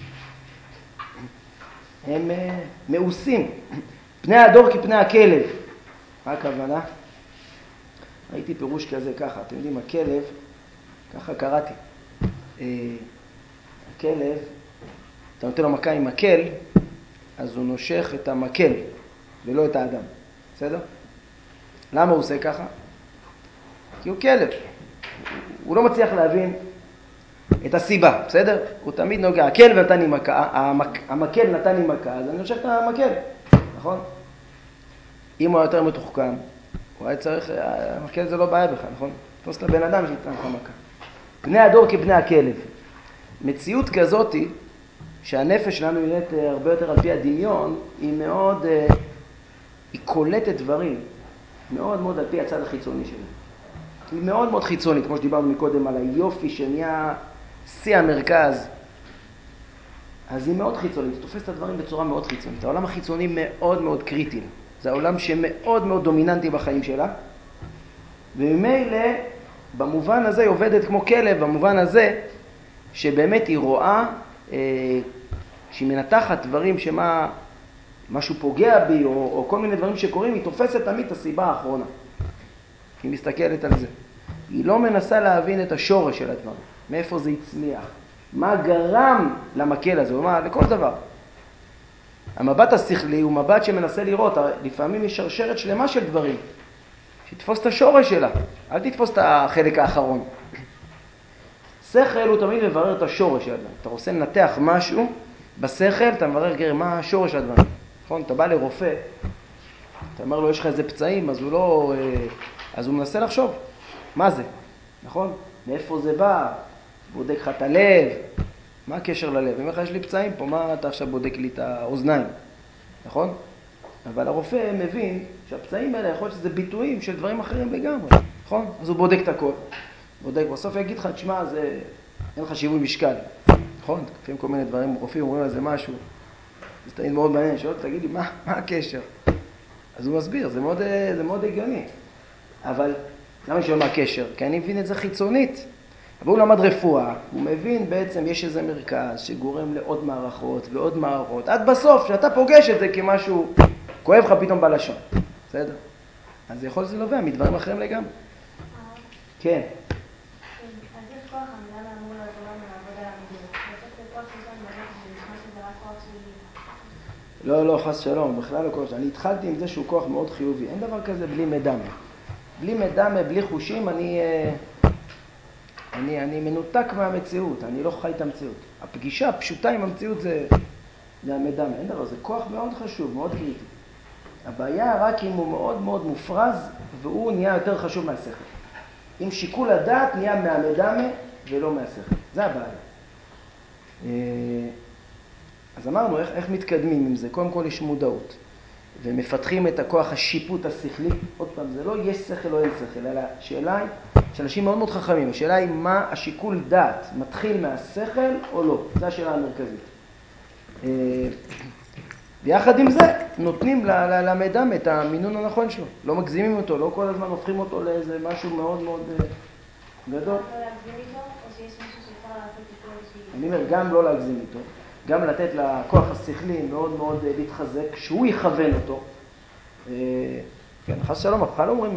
הם uh, מאוסים. פני הדור כפני הכלב. מה הכוונה? ראיתי פירוש כזה ככה, אתם יודעים, הכלב, ככה קראתי. Uh, הכלב, אתה נותן לו מכה עם מקל, אז הוא נושך את המקל ולא את האדם. בסדר? למה הוא עושה ככה? כי הוא כלב. הוא לא מצליח להבין את הסיבה, בסדר? הוא תמיד נוגע, הכלב נתן לי מכה, המק, המקל נתן לי מכה, אז אני נושך את המקל, נכון? אם הוא היה יותר מתוחכם, הוא היה צריך, המקל זה לא בעיה בכלל, נכון? תפוס לבן אדם שייתן לך מכה. בני הדור כבני הכלב. מציאות כזאת, שהנפש שלנו נראית הרבה יותר על פי הדמיון, היא מאוד, היא קולטת דברים, מאוד מאוד על פי הצד החיצוני שלה. היא מאוד מאוד חיצונית, כמו שדיברנו מקודם על היופי שנהיה שיא המרכז. אז היא מאוד חיצונית, היא תופסת את הדברים בצורה מאוד חיצונית. העולם החיצוני מאוד מאוד קריטי. זה העולם שמאוד מאוד דומיננטי בחיים שלה. וממילא, במובן הזה היא עובדת כמו כלב, במובן הזה שבאמת היא רואה, אה, שהיא מנתחת דברים שמה, משהו פוגע בי, או, או כל מיני דברים שקורים, היא תופסת תמיד את הסיבה האחרונה. היא מסתכלת על זה. היא לא מנסה להבין את השורש של הדבר. מאיפה זה הצמיח. מה גרם למקל הזה, או מה, לכל דבר. המבט השכלי הוא מבט שמנסה לראות, לפעמים יש שרשרת שלמה של דברים, שתתפוס את השורש שלה, אל תתפוס את החלק האחרון. שכל הוא תמיד מברר את השורש של הדברים. אתה רוצה לנתח משהו בשכל, אתה מברר גר, מה השורש של הדברים. נכון? אתה בא לרופא, אתה אומר לו, יש לך איזה פצעים, אז הוא לא, אז הוא מנסה לחשוב, מה זה? נכון? מאיפה זה בא? בודק לך את הלב, מה הקשר ללב? אם לך יש לי פצעים פה, מה אתה עכשיו בודק לי את האוזניים? נכון? אבל הרופא מבין שהפצעים האלה יכול להיות שזה ביטויים של דברים אחרים לגמרי, נכון? אז הוא בודק את הכל. בודק, בסוף יגיד לך, תשמע, זה, אין לך שיווי משקל, נכון? לפעמים כל מיני דברים, רופאים אומרים על זה משהו, זה תמיד מאוד מעניין, שואל, תגיד לי, מה, מה הקשר? אז הוא מסביר, זה מאוד, זה מאוד הגיוני. אבל למה אני שואל מה הקשר? כי אני מבין את זה חיצונית. אבל הוא למד רפואה, הוא מבין בעצם יש איזה מרכז שגורם לעוד מערכות ועוד מערכות, עד בסוף שאתה פוגש את זה כמשהו כואב לך פתאום בלשון. בסדר? אז יכול זה נובע מדברים אחרים לגמרי. כן. אז איך כוח המילה מאמור להיות עולם ולעבוד על המידות? בסוף זה כוח שיש לנו בנפש שנשמע שזה רק כוח שלי. לא, לא, חס שלום, בכלל לא כוח שלי. אני התחלתי עם זה שהוא כוח מאוד חיובי. אין דבר כזה בלי מדמה. בלי מדמה, בלי חושים, אני, אני, אני מנותק מהמציאות. אני לא חי את המציאות. הפגישה הפשוטה עם המציאות זה, זה המדמה. אין דבר, זה כוח מאוד חשוב, מאוד קריטי. הבעיה רק אם הוא מאוד מאוד מופרז, והוא נהיה יותר חשוב מהשכל. אם שיקול הדעת נהיה מהמדמה ולא מהשכל. זה הבעיה. אז אמרנו, איך, איך מתקדמים עם זה? קודם כל יש מודעות. ומפתחים את הכוח השיפוט השכלי. עוד פעם, זה לא יש שכל או אין שכל, אלא השאלה היא, שאנשים מאוד מאוד חכמים, השאלה היא מה השיקול דעת, מתחיל מהשכל או לא? זו השאלה המרכזית. ויחד עם זה, נותנים למדמה את המינון הנכון שלו. לא מגזימים אותו, לא כל הזמן הופכים אותו לאיזה משהו מאוד מאוד גדול. לא להגזים איתו, או שיש מישהו שאפשר לעשות איתו איזושהי... אני אומר, גם לא להגזים איתו, גם לתת לכוח השכלי מאוד מאוד להתחזק, שהוא יכוון אותו. כן, חס שלום, אנחנו לא אומרים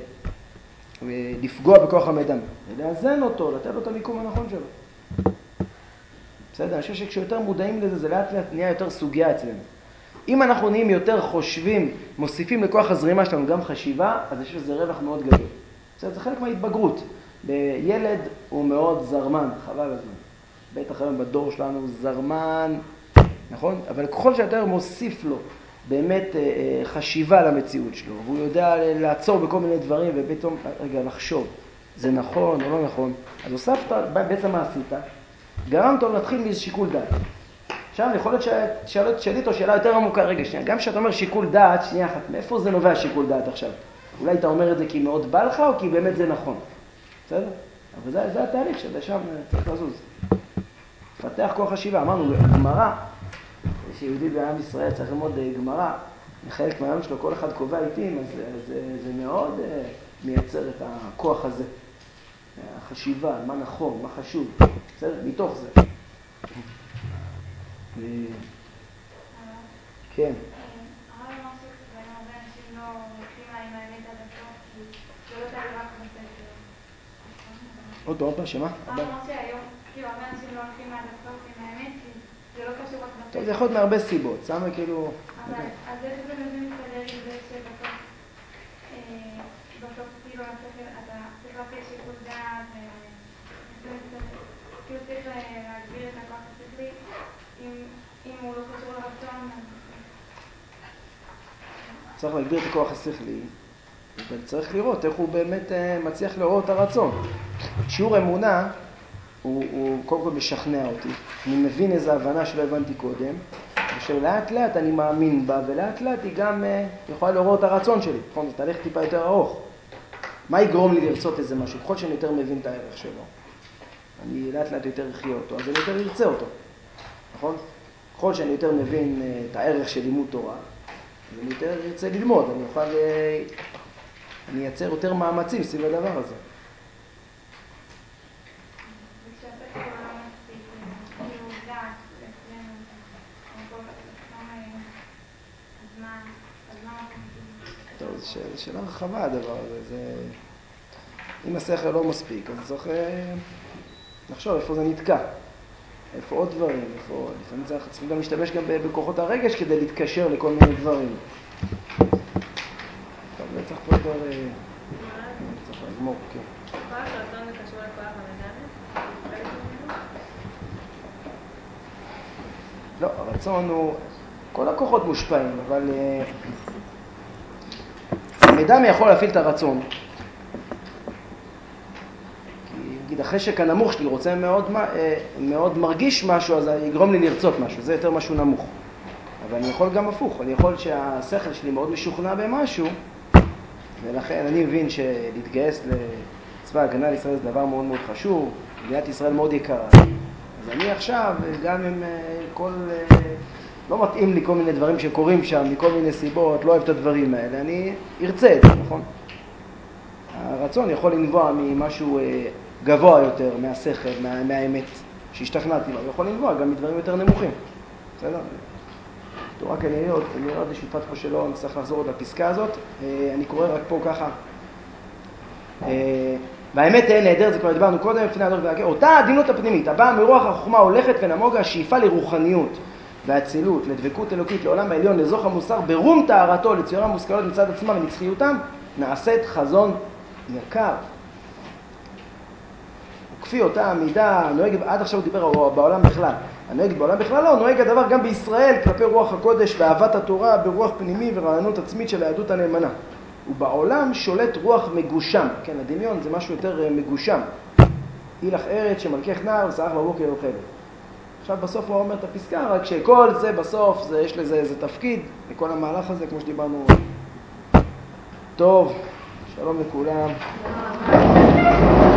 לפגוע בכוח המדמה, לאזן אותו, לתת לו את המיקום הנכון שלו. בסדר, אני חושב שכשיותר מודעים לזה, זה לאט לאט נהיה יותר סוגיה אצלנו. אם אנחנו נהיים יותר חושבים, מוסיפים לכוח הזרימה שלנו גם חשיבה, אז יש לזה רווח מאוד גדול. בסדר, זה חלק מההתבגרות. בילד הוא מאוד זרמן, חבל הזמן. בטח היום בדור שלנו זרמן, נכון? אבל ככל שיותר מוסיף לו באמת חשיבה למציאות שלו, והוא יודע לעצור בכל מיני דברים ובעצם, רגע, לחשוב, זה נכון או לא נכון, אז הוספת, בעצם מה עשית? גרמת לו להתחיל מאיזה שיקול דעת. עכשיו, יכול להיות ששאלת איתו שאלה יותר עמוקה, רגע, שנייה, גם כשאתה אומר שיקול דעת, שנייה אחת, מאיפה זה נובע שיקול דעת עכשיו? אולי אתה אומר את זה כי מאוד בא לך או כי באמת זה נכון? בסדר? אבל זה, זה התהליך שאתה שם צריך לזוז. פתח כוח חשיבה, אמרנו, גמרא, שיהודי בעם ישראל צריך ללמוד גמרא, חלק מהיום שלו, כל אחד קובע עיתים, אז זה, זה מאוד מייצר את הכוח הזה. החשיבה, מה נכון, מה חשוב, בסדר? מתוך זה. כן. הרב אמר שבהם הרבה אנשים לא הולכים עם האמת עד הסוף, כי זה לא תלוי רק בספר. עוד פעם, עוד פעם, שמה? הרב אמר שהיום, כאילו, הרבה אנשים לא הולכים עד הסוף עם האמת, כי זה לא קשור רק בספר. טוב, זה יכול להיות מהרבה סיבות, שמה כאילו... אז איך זה מבין מסתדר עם זה שבסוף, בסוף כאילו אתה צריך להפעיל שיקול דעת, כאילו צריך להגביר את הכוח השכלי, אם הוא לא קשור לרצון, אז... צריך להגביר את הכוח השכלי, אבל צריך לראות איך הוא באמת מצליח לעורר את הרצון. שיעור אמונה הוא, הוא קודם כל משכנע אותי. אני מבין איזו הבנה שלא הבנתי קודם, ושלאט לאט אני מאמין בה, ולאט לאט היא גם יכולה לעורר את הרצון שלי. נכון, זה תהליך טיפה יותר ארוך. מה יגרום לי לרצות איזה משהו? ככל שאני יותר מבין את הערך שלו, אני לאט לאט יותר אחיה אותו, אז אני יותר ארצה אותו. נכון? ככל שאני יותר מבין את הערך של לימוד תורה, אז אני יותר ארצה ללמוד, אני אוכל, אני אייצר יותר מאמצים סביב הדבר הזה. וכשהשכל הוא לא מספיק, כאילו דעת אצלנו, אז מה, אז מה עושים? טוב, זו שאלה רחבה הדבר הזה, זה... אם השכל לא מספיק, אז צריך לחשוב איפה זה נתקע. איפה עוד דברים, איפה, לפעמים צריך צריכים גם להשתמש גם בכוחות הרגש כדי להתקשר לכל מיני דברים. טוב, לא צריך פה יותר... צריך לגמור, כן. כוח רצון זה קשור לכוח המדמה? לא, הרצון הוא... כל הכוחות מושפעים, אבל... המדמה יכול להפעיל את הרצון. נגיד, החשק הנמוך שלי רוצה מאוד, מאוד מרגיש משהו, אז יגרום לי לרצות משהו, זה יותר משהו נמוך. אבל אני יכול גם הפוך, אני יכול שהשכל שלי מאוד משוכנע במשהו, ולכן אני מבין שלהתגייס לצבא ההגנה לישראל זה דבר מאוד מאוד חשוב, מדינת ישראל מאוד יקרה. אז אני עכשיו, גם אם כל... לא מתאים לי כל מיני דברים שקורים שם, מכל מיני סיבות, לא אוהב את הדברים האלה, אני ארצה את זה, נכון? הרצון יכול לנבוע ממשהו גבוה יותר, מהשכל, מה, מהאמת שהשתכנעתי בה, ויכול לנבוע גם מדברים יותר נמוכים. בסדר? תורה כנראה עוד, כנראה עוד יש משפט פה שלא, אני צריך לחזור עוד לפסקה הזאת. אני קורא רק פה ככה. והאמת תהיה נהדר, זה כבר דיברנו קודם, לפני הדור והגר. אותה העדינות הפנימית, הבאה מרוח החוכמה הולכת ונמוגה, השאיפה לרוחניות והצילות, לדבקות אלוקית, לעולם העליון, לזוך המוסר, ברום טהרתו, לציורה מושכלות מצד עצמה ונצחיותם, נעשית חזון יקר. וכפי אותה המידה, נוהגת, עד עכשיו הוא דיבר בעולם בכלל, הנוהגת בעולם בכלל לא, נוהג הדבר גם בישראל כלפי רוח הקודש ואהבת התורה ברוח פנימי ורעיונות עצמית של היהדות הנאמנה. ובעולם שולט רוח מגושם, כן, הדמיון זה משהו יותר מגושם. הילך ארץ שמלכך נער ושרח בבוקר יאכלת. עכשיו בסוף הוא אומר את הפסקה, רק שכל זה בסוף זה, יש לזה איזה תפקיד לכל המהלך הזה, כמו שדיברנו. טוב, שלום לכולם.